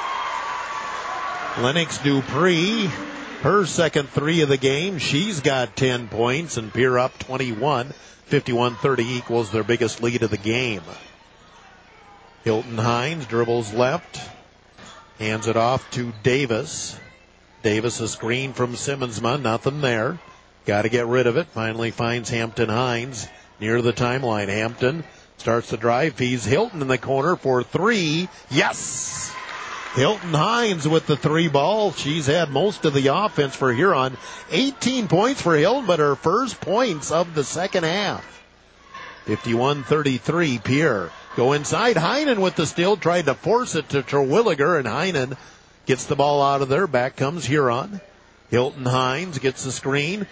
Lennox Dupree, her second three of the game. She's got 10 points, and Pierre up 21. 51-30 equals their biggest lead of the game. Hilton Hines dribbles left. Hands it off to Davis. Davis a screen from Simmonsma. Nothing there. Got to get rid of it. Finally finds Hampton Hines near the timeline. Hampton starts to drive. Feeds Hilton in the corner for three. Yes! Hilton Hines with the three ball. She's had most of the offense for Huron. 18 points for Hilton, but her first points of the second half. 51-33, Pierre. Go inside. Heinen with the steal. Tried to force it to Terwilliger, and Heinen gets the ball out of there. Back comes Huron. Hilton Hines gets the screen.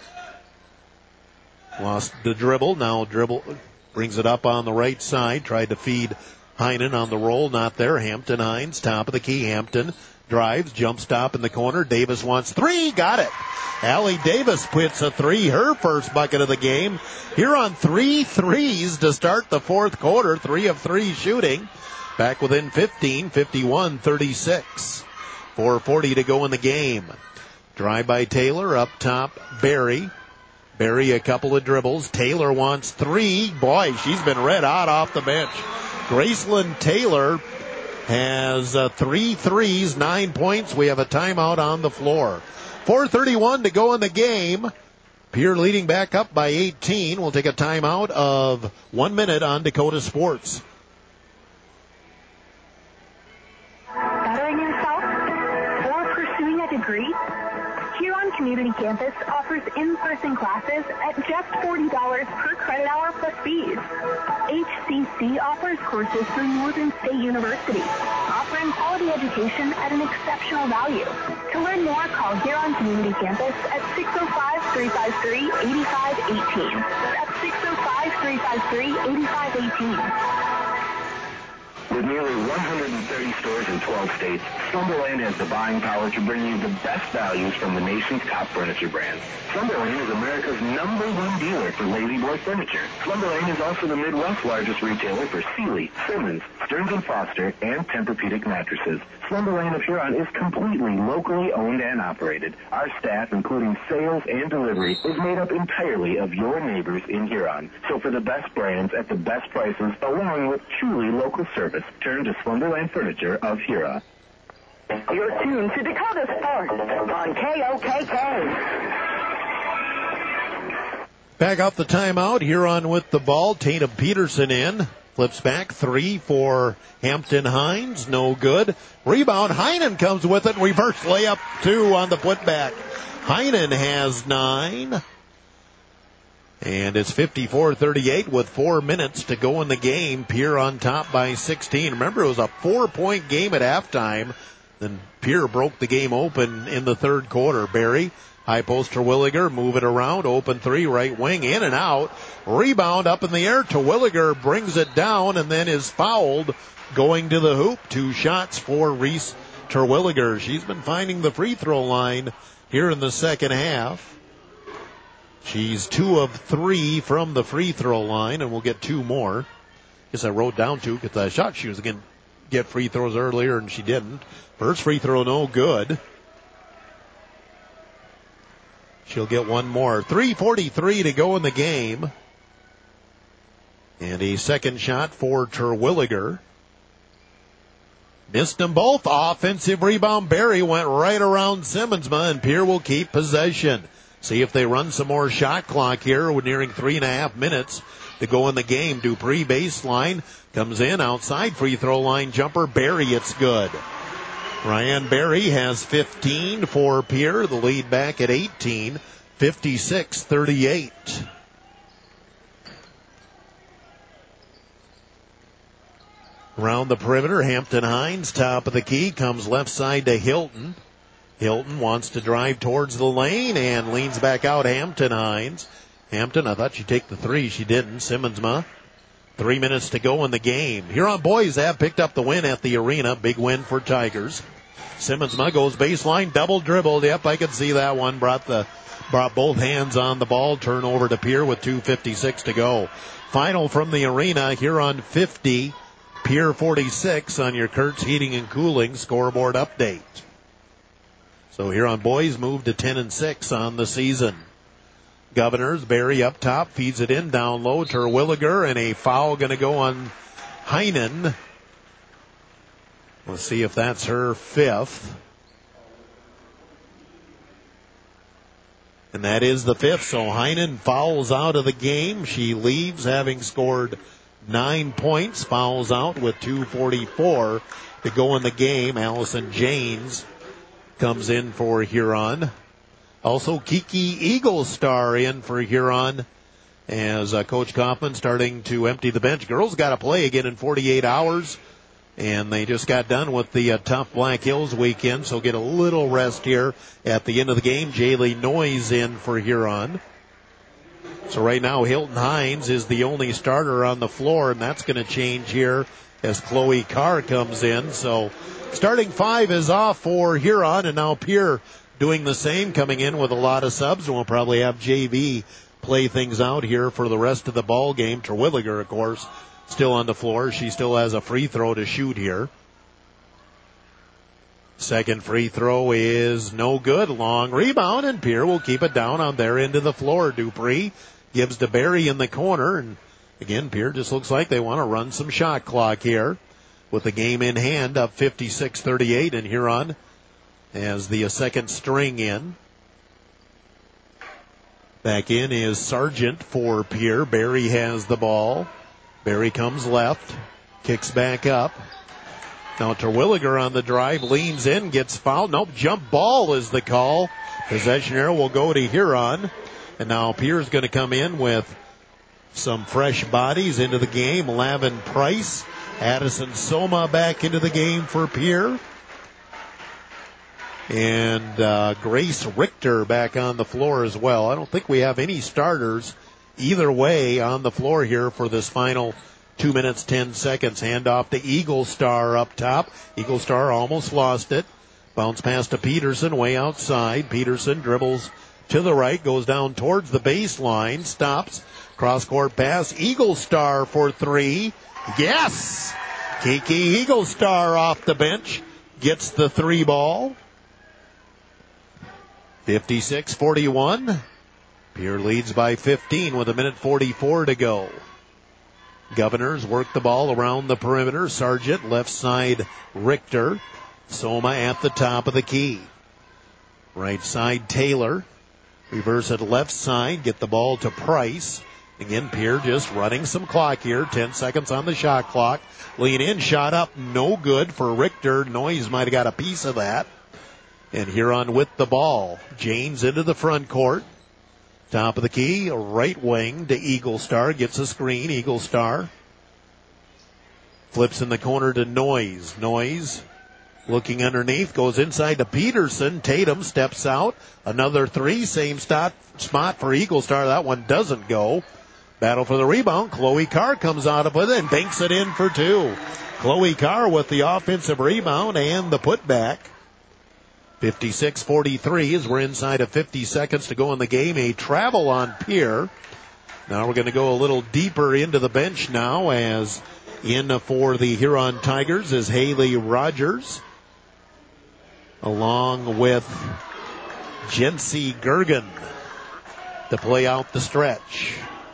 Lost the dribble. Now brings it up on the right side. Tried to feed Heinen on the roll. Not there. Hampton Hines, top of the key. Hampton drives. Jump stop in the corner. Davis wants three. Got it. Allie Davis puts a three. Her first bucket of the game. Here on 3 threes to start the fourth quarter. 3 of 3 shooting. Back within 15. 51-36. 4:40 to go in the game. Drive by Taylor. Up top, Barry. Barry a couple of dribbles. Taylor wants three. Boy, she's been red hot off the bench. Graceland Taylor has 3 threes, 9 points. We have a timeout on the floor. 4:31 to go in the game. Pierre leading back up by 18. We'll take a timeout of 1 minute on Dakota Sports. Bettering yourself or pursuing a degree? Huron Community Campus offers in-person classes at just $40 per credit hour plus fees. HCC offers courses through Northern State University, offering quality education at an exceptional value. To learn more, call Huron Community Campus at 605-353-8518. That's 605-353-8518. With nearly 130 stores in 12 states, Slumberland has the buying power to bring you the best values from the nation's top furniture brands. Slumberland is America's #1 dealer for Lazy Boy furniture. Slumberland is also the Midwest's largest retailer for Sealy, Simmons, Stearns & Foster, and Tempur-Pedic mattresses. Slumberland of Huron is completely locally owned and operated. Our staff, including sales and delivery, is made up entirely of your neighbors in Huron. So for the best brands at the best prices, along with truly local service, turn to Slumberland Furniture of Huron. You're tuned to Dakota Sports on KOKK. Back off the timeout. Huron with the ball. Tatum Peterson in. Flips back. 3 for Hampton Hines. No good. Rebound. Heinen comes with it. Reverse layup. 2 on the putback. Heinen has 9. And it's 54-38 with 4 minutes to go in the game. Pierre on top by 16. Remember, it was a 4-point game at halftime. Then Pierre broke the game open in the third quarter. Barry, high post to Williger, move it around, open 3, right wing, in and out. Rebound up in the air to Williger, brings it down and then is fouled going to the hoop. 2 shots for Reese Terwilliger. She's been finding the free throw line here in the second half. She's 2 of 3 from the free throw line, and we'll get 2 more. Guess I wrote down 2 because I shot she was going to get free throws earlier, and she didn't. First free throw, no good. She'll get 1 more. 3:43 to go in the game. And a second shot for Terwilliger. Missed them both. Offensive rebound. Barry went right around Simmonsma, and Pierre will keep possession. See if they run some more shot clock here. We're nearing 3.5 minutes to go in the game. Dupree baseline comes in outside free throw line jumper. Barry, it's good. Ryan Barry has 15 for Pierre. The lead back at 18. 56-38. Around the perimeter, Hampton Hines, top of the key, comes left side to Hilton. Hilton wants to drive towards the lane and leans back out. Hampton Hines. Hampton, I thought she'd take the 3. She didn't. Simmonsma. 3 minutes to go in the game. Huron boys have picked up the win at the arena. Big win for Tigers. Simmonsma goes baseline, double dribbled. Yep, I could see that one. Brought both hands on the ball. Turnover to Pierre with 2:56 to go. Final from the arena. Huron 50, Pierre 46 on your Kurtz Heating and Cooling scoreboard update. So Huron boys move to 10-6 on the season. Governors, Barry up top, feeds it in down low. Terwilliger, and a foul going to go on Heinen. Let's see if that's her 5th. And that is the 5th. So Heinen fouls out of the game. She leaves having scored 9 points. Fouls out with 2:44 to go in the game. Allison Janes comes in for Huron. Also, Kiki Eaglestar in for Huron as Coach Kaufman starting to empty the bench. Girls got to play again in 48 hours, and they just got done with the tough Black Hills weekend, so get a little rest here at the end of the game. Jaylee Noyes in for Huron. So right now, Hilton Hines is the only starter on the floor, and that's going to change here as Chloe Carr comes in. So starting 5 is off for Huron, and now Pierre doing the same, coming in with a lot of subs, and we'll probably have JV play things out here for the rest of the ball game. Terwilliger, of course, still on the floor. She still has a free throw to shoot here. Second free throw is no good. Long rebound, and Pierre will keep it down on their end of the floor. Dupree gives to Barry in the corner, and again, Pierre just looks like they want to run some shot clock here with the game in hand, up 56-38, and Huron as the second string in. Back in is Sargent for Pierre. Barry has the ball. Barry comes left, kicks back up. Now Terwilliger on the drive, leans in, gets fouled. Nope, jump ball is the call. Possession arrow will go to Huron. And now Pierre's going to come in with some fresh bodies into the game. Lavin Price, Addison Soma back into the game for Pierre. And Grace Richter back on the floor as well. I don't think we have any starters either way on the floor here for this final 2 minutes, 10 seconds. Hand off to Eagle Star up top. Eagle Star almost lost it. Bounce pass to Peterson way outside. Peterson dribbles to the right, goes down towards the baseline, stops. Cross-court pass. Eagle Star for three. Yes! Kiki Eagle Star off the bench gets the three ball. 56-41. Pierre leads by 15 with 1:44 to go. Governors work the ball around the perimeter. Sargent, left side, Richter. Soma at the top of the key. Right side, Taylor. Reverse it left side. Get the ball to Price. Again, Pierre just running some clock here. 10 seconds on the shot clock. Lean in, shot up, no good for Richter. Noyes might have got a piece of that. And Huron with the ball. James into the front court. Top of the key, right wing to Eagle Star. Gets a screen, Eagle Star. Flips in the corner to Noyes. Noyes looking underneath, goes inside to Peterson. Tatum steps out. Another three, same spot for Eagle Star. That one doesn't go. Battle for the rebound. Chloe Carr comes out of it and banks it in for two. Chloe Carr with the offensive rebound and the putback. 56-43 as we're inside of 50 seconds to go in the game. A travel on Pierre. Now we're going to go a little deeper into the bench now, as in for the Huron Tigers is Haley Rogers, along with Jency Gergen to play out the stretch.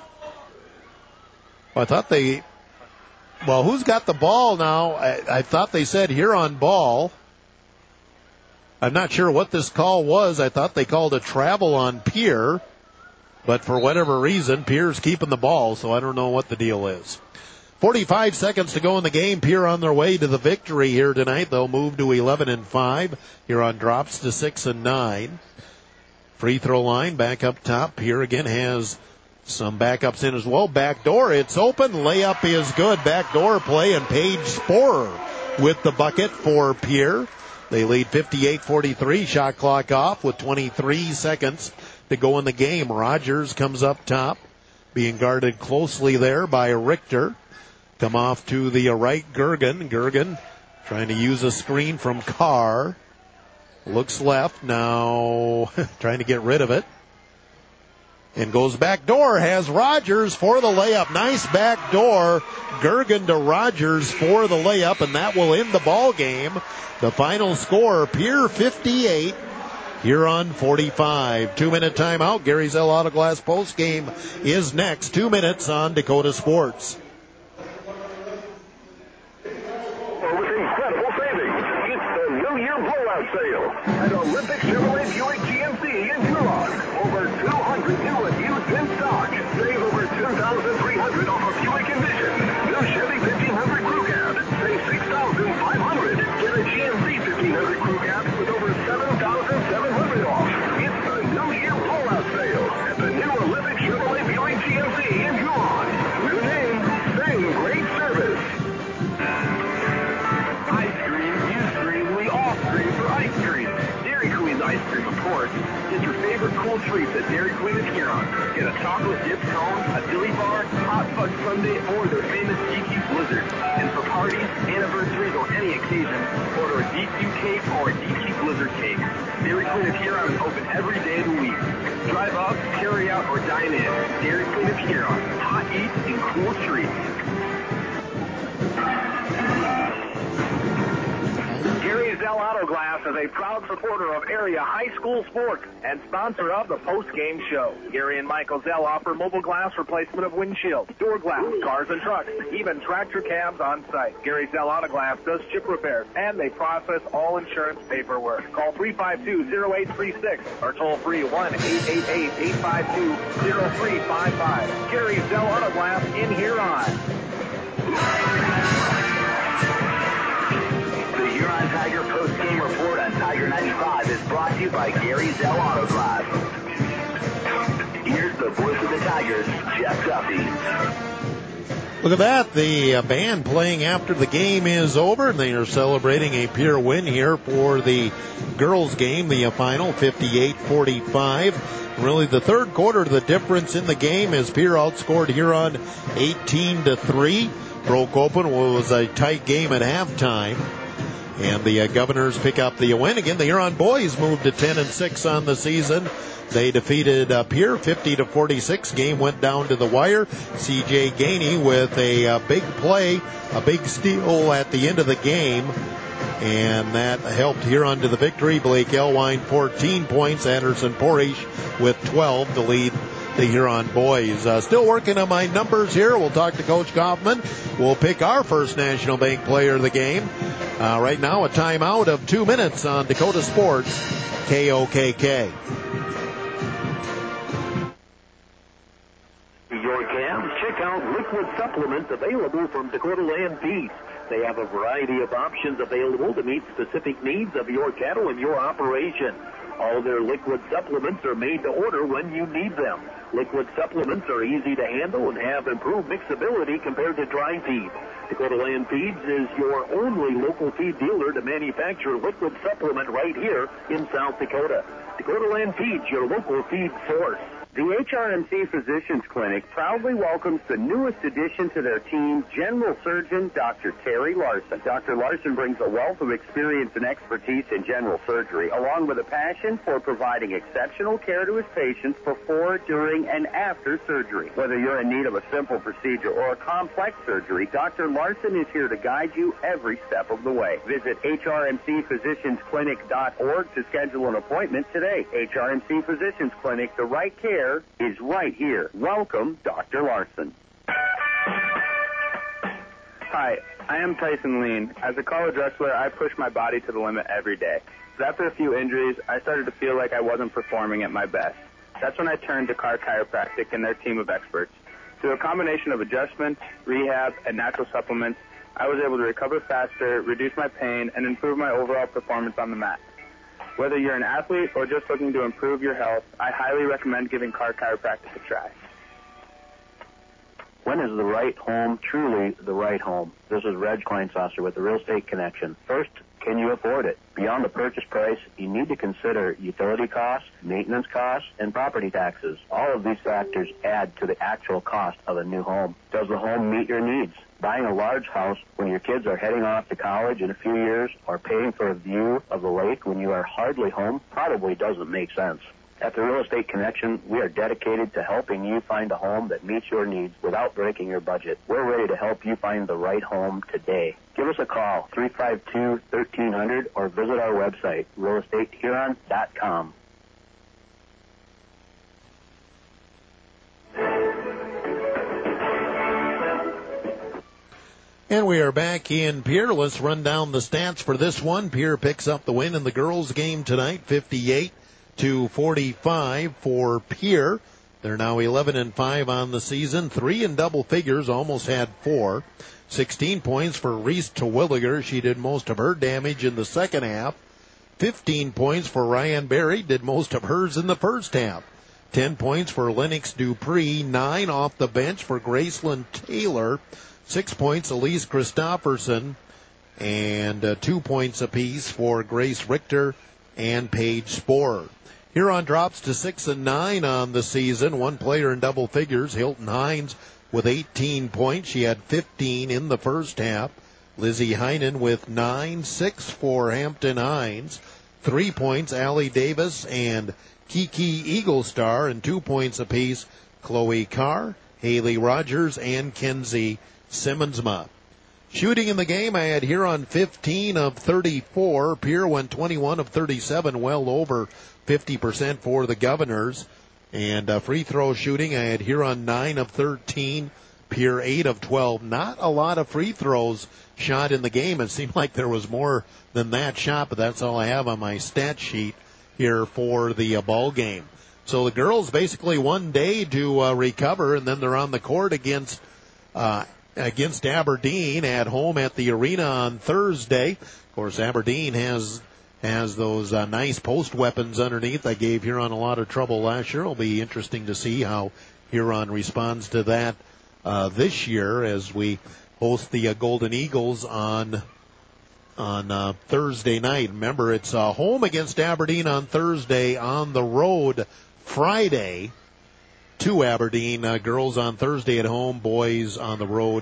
Who's got the ball now? I thought they said Huron ball. I'm not sure what this call was. I thought they called a travel on Pierre, but for whatever reason, Pierre's keeping the ball, so I don't know what the deal is. 45 seconds to go in the game. Pierre on their way to the victory here tonight. They'll move to 11-5. Huron drops to 6-9. Free throw line back up top. Pierre again has some backups in as well. Back door, it's open. Layup is good. Back door play, and Paige Sporer with the bucket for Pierre. They lead 58-43. Shot clock off with 23 seconds to go in the game. Rogers comes up top, being guarded closely there by Richter. Come off to the right, Gergen. Gergen trying to use a screen from Carr. Looks left now, trying to get rid of it. And goes back door, has Rogers for the layup. Nice back door. Gergen to Rogers for the layup, and that will end the ball game. The final score, Pierre 58, Huron 45. 2-minute timeout. Gary Zell Auto Glass post game is next. 2 minutes on Dakota Sports. With incredible savings, it's the New Year blowout sale at Olympic Chevrolet Buick GMC in Huron. Over 200 new and used in stock. Save over $2,300 off a Buick Envision. New Chevy 1500 Crew Cab. Save $6,500. Get a GMC 1500 Crew Cab with over $7,700 off. It's the New Year blowout sale at the new Olympic Chevrolet Buick GMC in Huron. New name, same great service. Ice cream, you scream, we all scream for ice cream. Dairy Queen's ice cream, of course. Get your favorite cool treats at Dairy Queen of Huron. Get a chocolate dip cone, a dilly bar, hot fudge sundae, or their famous DQ Blizzard. And for parties, anniversaries, or any occasion, order a DQ cake or a DQ Blizzard cake. Dairy Queen of Huron is open every day of the week. Drive up, carry out, or dine in. Dairy Queen of Huron. Hot eats and cool treats. Gary Zell Auto Glass is a proud supporter of area high school sports and sponsor of the post-game show. Gary and Michael Zell offer mobile glass replacement of windshields, door glass, cars and trucks, even tractor cabs on site. Gary Zell Auto Glass does chip repairs, and they process all insurance paperwork. Call 352-0836 or toll free 1-888-852-0355. Gary Zell Auto Glass in Huron. The Huron Tiger post-game report on Tiger 95 is brought to you by Gary Zell Auto Glass. Here's the voice of the Tigers, Jeff Duffy. Look at that. The band playing after the game is over, and they are celebrating a Pierre win here for the girls' game, the final 58-45. Really, the third quarter, the difference in the game is Pierre outscored Huron 18-3. broke open. It was a tight game at halftime. And the Governors pick up the win. Again, the Huron boys moved to 10-6 on the season. They defeated Pierre 50-46. Game went down to the wire. C.J. Gainey with a big play, a big steal at the end of the game. And that helped Huron to the victory. Blake Elwine 14 points. Anderson Porish with 12 to lead the Huron boys. Still working on my numbers here. We'll talk to Coach Kaufman. We'll pick our first National Bank player of the game. Right now, a timeout of 2 minutes on Dakota Sports, KOKK. Your calves, check out liquid supplements available from Dakota Land Feeds. They have a variety of options available to meet specific needs of your cattle and your operation. All their liquid supplements are made to order when you need them. Liquid supplements are easy to handle and have improved mixability compared to dry feed. Dakota Land Feeds is your only local feed dealer to manufacture liquid supplement right here in South Dakota. Dakota Land Feeds, your local feed source. The HRMC Physicians Clinic proudly welcomes the newest addition to their team, General Surgeon Dr. Terry Larson. Dr. Larson brings a wealth of experience and expertise in general surgery, along with a passion for providing exceptional care to his patients before, during, and after surgery. Whether you're in need of a simple procedure or a complex surgery, Dr. Larson is here to guide you every step of the way. Visit hrmcphysiciansclinic.org to schedule an appointment today. HRMC Physicians Clinic, the right care is right here. Welcome, Dr. Larson. Hi, I am Tyson Lean. As a college wrestler, I push my body to the limit every day. But after a few injuries, I started to feel like I wasn't performing at my best. That's when I turned to Carr Chiropractic and their team of experts. Through a combination of adjustments, rehab, and natural supplements, I was able to recover faster, reduce my pain, and improve my overall performance on the mat. Whether you're an athlete or just looking to improve your health, I highly recommend giving Carr Chiropractic a try. When is the right home truly the right home? This is Reg Kleinsasser with the Real Estate Connection. First, can you afford it? Beyond the purchase price, you need to consider utility costs, maintenance costs, and property taxes. All of these factors add to the actual cost of a new home. Does the home meet your needs? Buying a large house when your kids are heading off to college in a few years or paying for a view of the lake when you are hardly home probably doesn't make sense. At the Real Estate Connection, we are dedicated to helping you find a home that meets your needs without breaking your budget. We're ready to help you find the right home today. Give us a call, 352-1300, or visit our website, realestatehuron.com. And we are back in Pierre. Let's run down the stats for this one. Pierre picks up the win in the girls' game tonight, 58-45 for Pierre. They're now 11-5 on the season, 3 in double figures, almost had 4. 16 points for Reese Terwilliger. She did most of her damage in the second half. 15 points for Ryan Berry, did most of hers in the first half. 10 points for Lennox Dupree, 9 off the bench for Graceland Taylor. 6 points, Elise Christofferson, and 2 points apiece for Grace Richter and Paige Sporer. Huron drops to 6-9 on the season. One player in double figures, Hilton Hines, with 18 points. She had 15 in the first half. Lizzie Heinen with 9, 6 for Hampton Hines. 3 points, Allie Davis and Kiki Eaglestar, and 2 points apiece, Chloe Carr, Haley Rogers, and Kenzie Simmonsma. Shooting in the game, I had Huron 15 of 34. Pierre went 21 of 37, well over 50% for the Governors. And free throw shooting, I had Huron 9 of 13, Pierre 8 of 12. Not a lot of free throws shot in the game. It seemed like there was more than that shot, but that's all I have on my stat sheet here for the ball game. So the girls basically 1 day to recover, and then they're on the court against Aberdeen at home at the arena on Thursday. Of course, Aberdeen has those nice post weapons underneath. That gave Huron a lot of trouble last year. It'll be interesting to see how Huron responds to that this year as we host the Golden Eagles on Thursday night. Remember, it's home against Aberdeen on Thursday, on the road Friday to Aberdeen. Girls on Thursday at home, boys on the road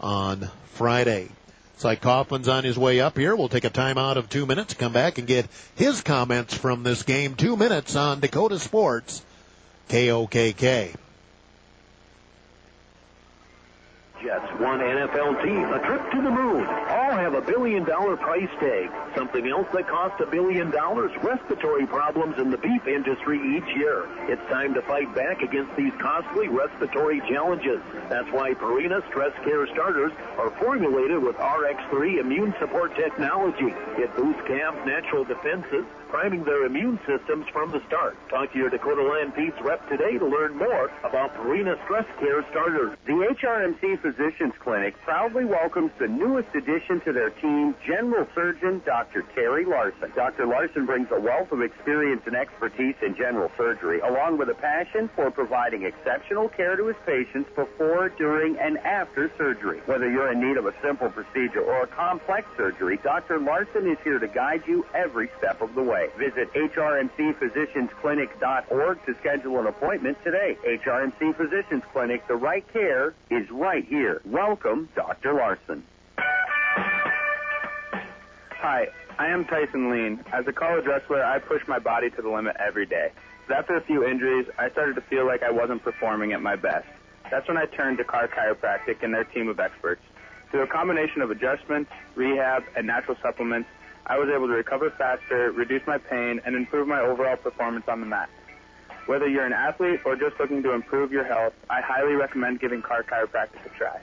on Friday. Looks like Kaufman's on his way up here. We'll take a timeout of 2 minutes, come back and get his comments from this game. 2 minutes on Dakota Sports, KOKK. Jets, one NFL team, a trip to the moon. All have $1 billion price tag. Something else that costs $1 billion, respiratory problems in the beef industry each year. It's time to fight back against these costly respiratory challenges. That's why Purina Stress Care Starters are formulated with RX3 immune support technology. It boosts calves' natural defenses, priming their immune systems from the start. Talk to your Dakota Land Pete's rep today to learn more about Purina Stress Care Starters. The HRMC Physicians Clinic proudly welcomes the newest addition to their team, General Surgeon Dr. Terry Larson. Dr. Larson brings a wealth of experience and expertise in general surgery, along with a passion for providing exceptional care to his patients before, during, and after surgery. Whether you're in need of a simple procedure or a complex surgery, Dr. Larson is here to guide you every step of the way. Visit hrmcphysiciansclinic.org to schedule an appointment today. HRMC Physicians Clinic, the right care is right here. Welcome, Dr. Larson. Hi, I am Tyson Lean. As a college wrestler, I push my body to the limit every day. But after a few injuries, I started to feel like I wasn't performing at my best. That's when I turned to Carr Chiropractic and their team of experts. Through a combination of adjustments, rehab, and natural supplements, I was able to recover faster, reduce my pain, and improve my overall performance on the mat. Whether you're an athlete or just looking to improve your health, I highly recommend giving Carr Chiropractic a try.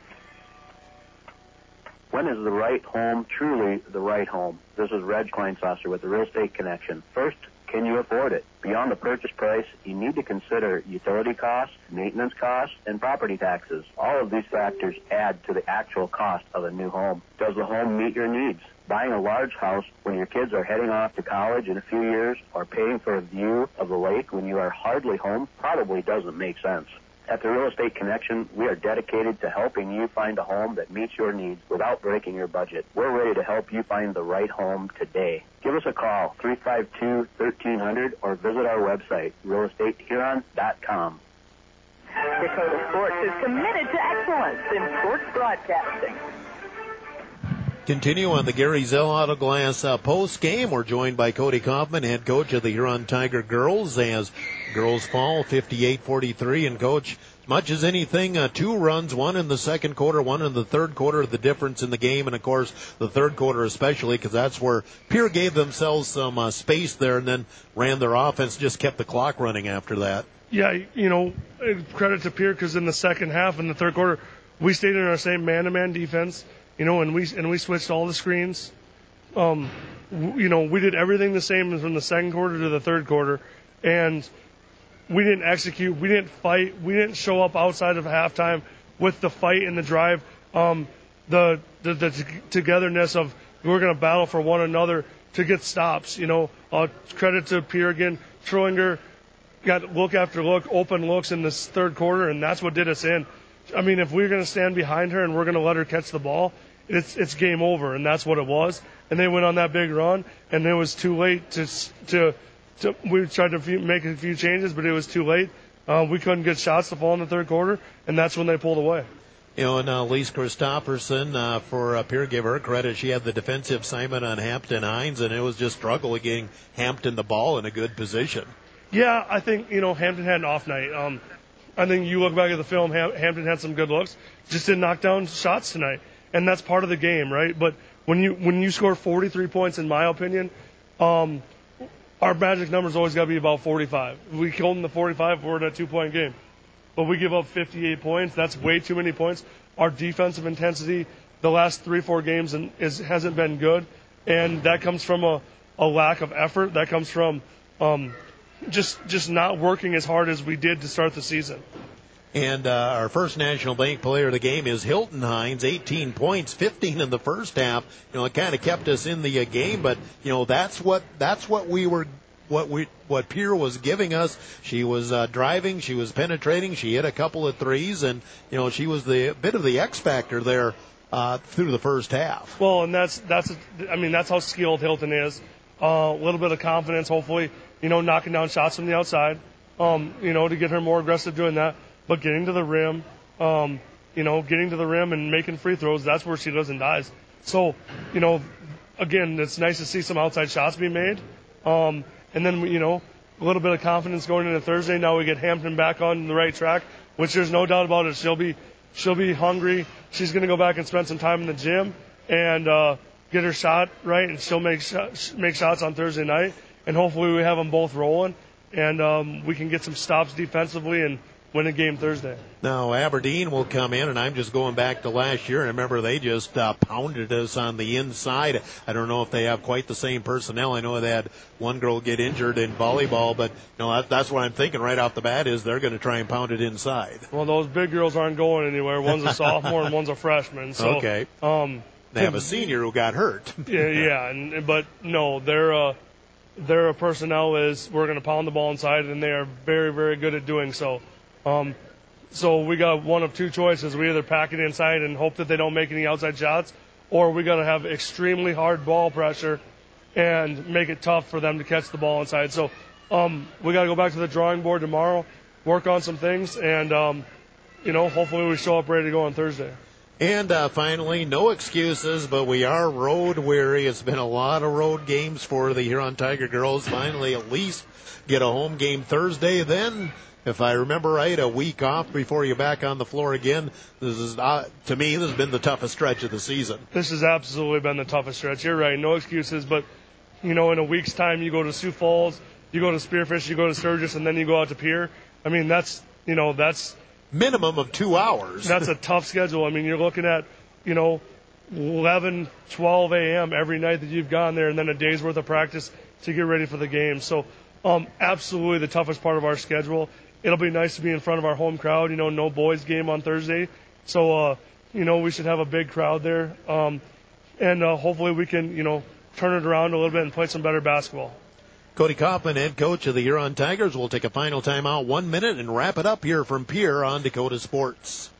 When is the right home truly the right home? This is Reg Kleinsasser with the Real Estate Connection. First, can you afford it? Beyond the purchase price, you need to consider utility costs, maintenance costs, and property taxes. All of these factors add to the actual cost of a new home. Does the home meet your needs? Buying a large house when your kids are heading off to college in a few years or paying for a view of the lake when you are hardly home probably doesn't make sense. At the Real Estate Connection, we are dedicated to helping you find a home that meets your needs without breaking your budget. We're ready to help you find the right home today. Give us a call, 352-1300, or visit our website, realestatehuron.com. Dakota Sports is committed to excellence in sports broadcasting. Continue on the Gary Zell Auto Glass post game. We're joined by Cody Kaufman, head coach of the Huron Tiger girls, as girls fall 58-43. And coach, as much as anything, 2 runs, one in the second quarter, one in the third quarter, the difference in the game, and of course the third quarter especially, because that's where Pierre gave themselves some space there and then ran their offense, just kept the clock running after that. Yeah, credit to Pierre, because in the second half, in the third quarter, we stayed in our same man-to-man defense. And we switched all the screens. We did everything the same from the second quarter to the third quarter, and we didn't execute. We didn't fight. We didn't show up outside of halftime with the fight and the drive. The togetherness of we're going to battle for one another to get stops. Credit to Pierre again. Trillinger got look after look, open looks in this third quarter, and that's what did us in. I mean, if we're going to stand behind her and we're going to let her catch the ball, it's game over, and that's what it was. And they went on that big run, and it was too late to we tried to make a few changes, but it was too late. We couldn't get shots to fall in the third quarter, and that's when they pulled away. And Lise Christopherson, for Pierre, give her credit. She had the defensive assignment on Hampton Hines, and it was just struggle getting Hampton the ball in a good position. Yeah, I think, Hampton had an off night. I think you look back at the film, Hampton had some good looks, just didn't knock down shots tonight. And that's part of the game, right? But when you score 43 points, in my opinion, our magic number's always got to be about 45. If we hold them to 45, we're in a 2-point game. But we give up 58 points. That's way too many points. Our defensive intensity the last 3-4 games hasn't been good, and that comes from a lack of effort. That comes from just not working as hard as we did to start the season. And our first National Bank player of the game is Hilton Hines, 18 points, 15 in the first half. It kind of kept us in the game, but that's what Pierre was giving us. She was driving, she was penetrating, she hit a couple of threes, and she was the bit of the X factor there through the first half. Well, and that's how skilled Hilton is. A little bit of confidence, hopefully, knocking down shots from the outside, to get her more aggressive doing that. But getting to the rim, getting to the rim and making free throws, that's where she lives and dies. So, again, it's nice to see some outside shots being made. And then, a little bit of confidence going into Thursday. Now we get Hampton back on the right track, which there's no doubt about it. She'll be hungry. She's going to go back and spend some time in the gym and get her shot right, and she'll make shots on Thursday night. And hopefully we have them both rolling, and we can get some stops defensively and win a game Thursday. Now, Aberdeen will come in, and I'm just going back to last year, and I remember they just pounded us on the inside. I don't know if they have quite the same personnel. I know they had one girl get injured in volleyball, but that's what I'm thinking right off the bat is they're going to try and pound it inside. Well, those big girls aren't going anywhere. One's a sophomore and one's a freshman. So, okay. They have a senior who got hurt. But no, their personnel is we're going to pound the ball inside, and they are very, very good at doing so. So we got one of two choices. We either pack it inside and hope that they don't make any outside shots, or we got to have extremely hard ball pressure and make it tough for them to catch the ball inside. So we got to go back to the drawing board tomorrow, work on some things, and hopefully we show up ready to go on Thursday. And finally, no excuses, but we are road weary. It's been a lot of road games for the Huron Tiger girls. Finally, at least get a home game Thursday. Then, if I remember right, a week off before you're back on the floor again. This is, to me, this has been the toughest stretch of the season. This has absolutely been the toughest stretch. You're right, no excuses. But, in a week's time, you go to Sioux Falls, you go to Spearfish, you go to Sturgis, and then you go out to Pierre. I mean, that's minimum of 2 hours. That's a tough schedule. I mean, you're looking at, 11, 12 a.m. every night that you've gone there, and then a day's worth of practice to get ready for the game. So, absolutely the toughest part of our schedule. It'll be nice to be in front of our home crowd. No boys game on Thursday. So, we should have a big crowd there. And hopefully we can, turn it around a little bit and play some better basketball. Cody Kaufman, head coach of the Huron Tigers, will take a final timeout, 1 minute, and wrap it up here from Pierre on Dakota Sports.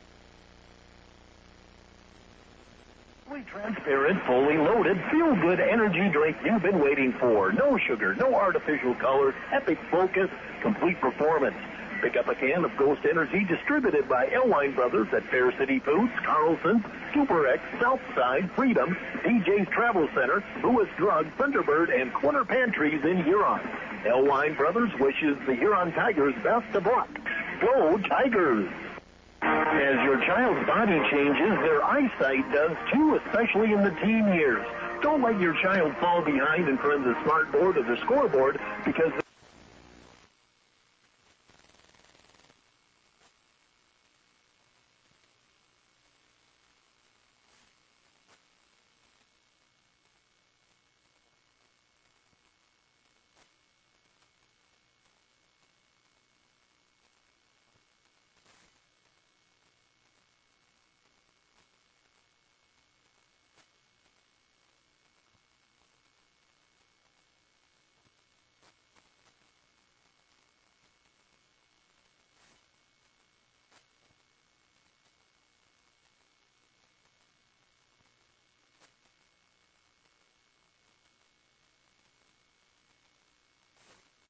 Fully transparent, fully loaded, feel-good energy drink you've been waiting for. No sugar, no artificial color, epic focus, complete performance. Pick up a can of Ghost Energy distributed by Elwine Brothers at Fair City Foods, Carlson's, Super X, Southside, Freedom, DJ's Travel Center, Lewis Drug, Thunderbird, and Corner Pantries in Huron. Elwine Brothers wishes the Huron Tigers best of luck. Go Tigers! As your child's body changes, their eyesight does too, especially in the teen years. Don't let your child fall behind in front of the smart board or the scoreboard because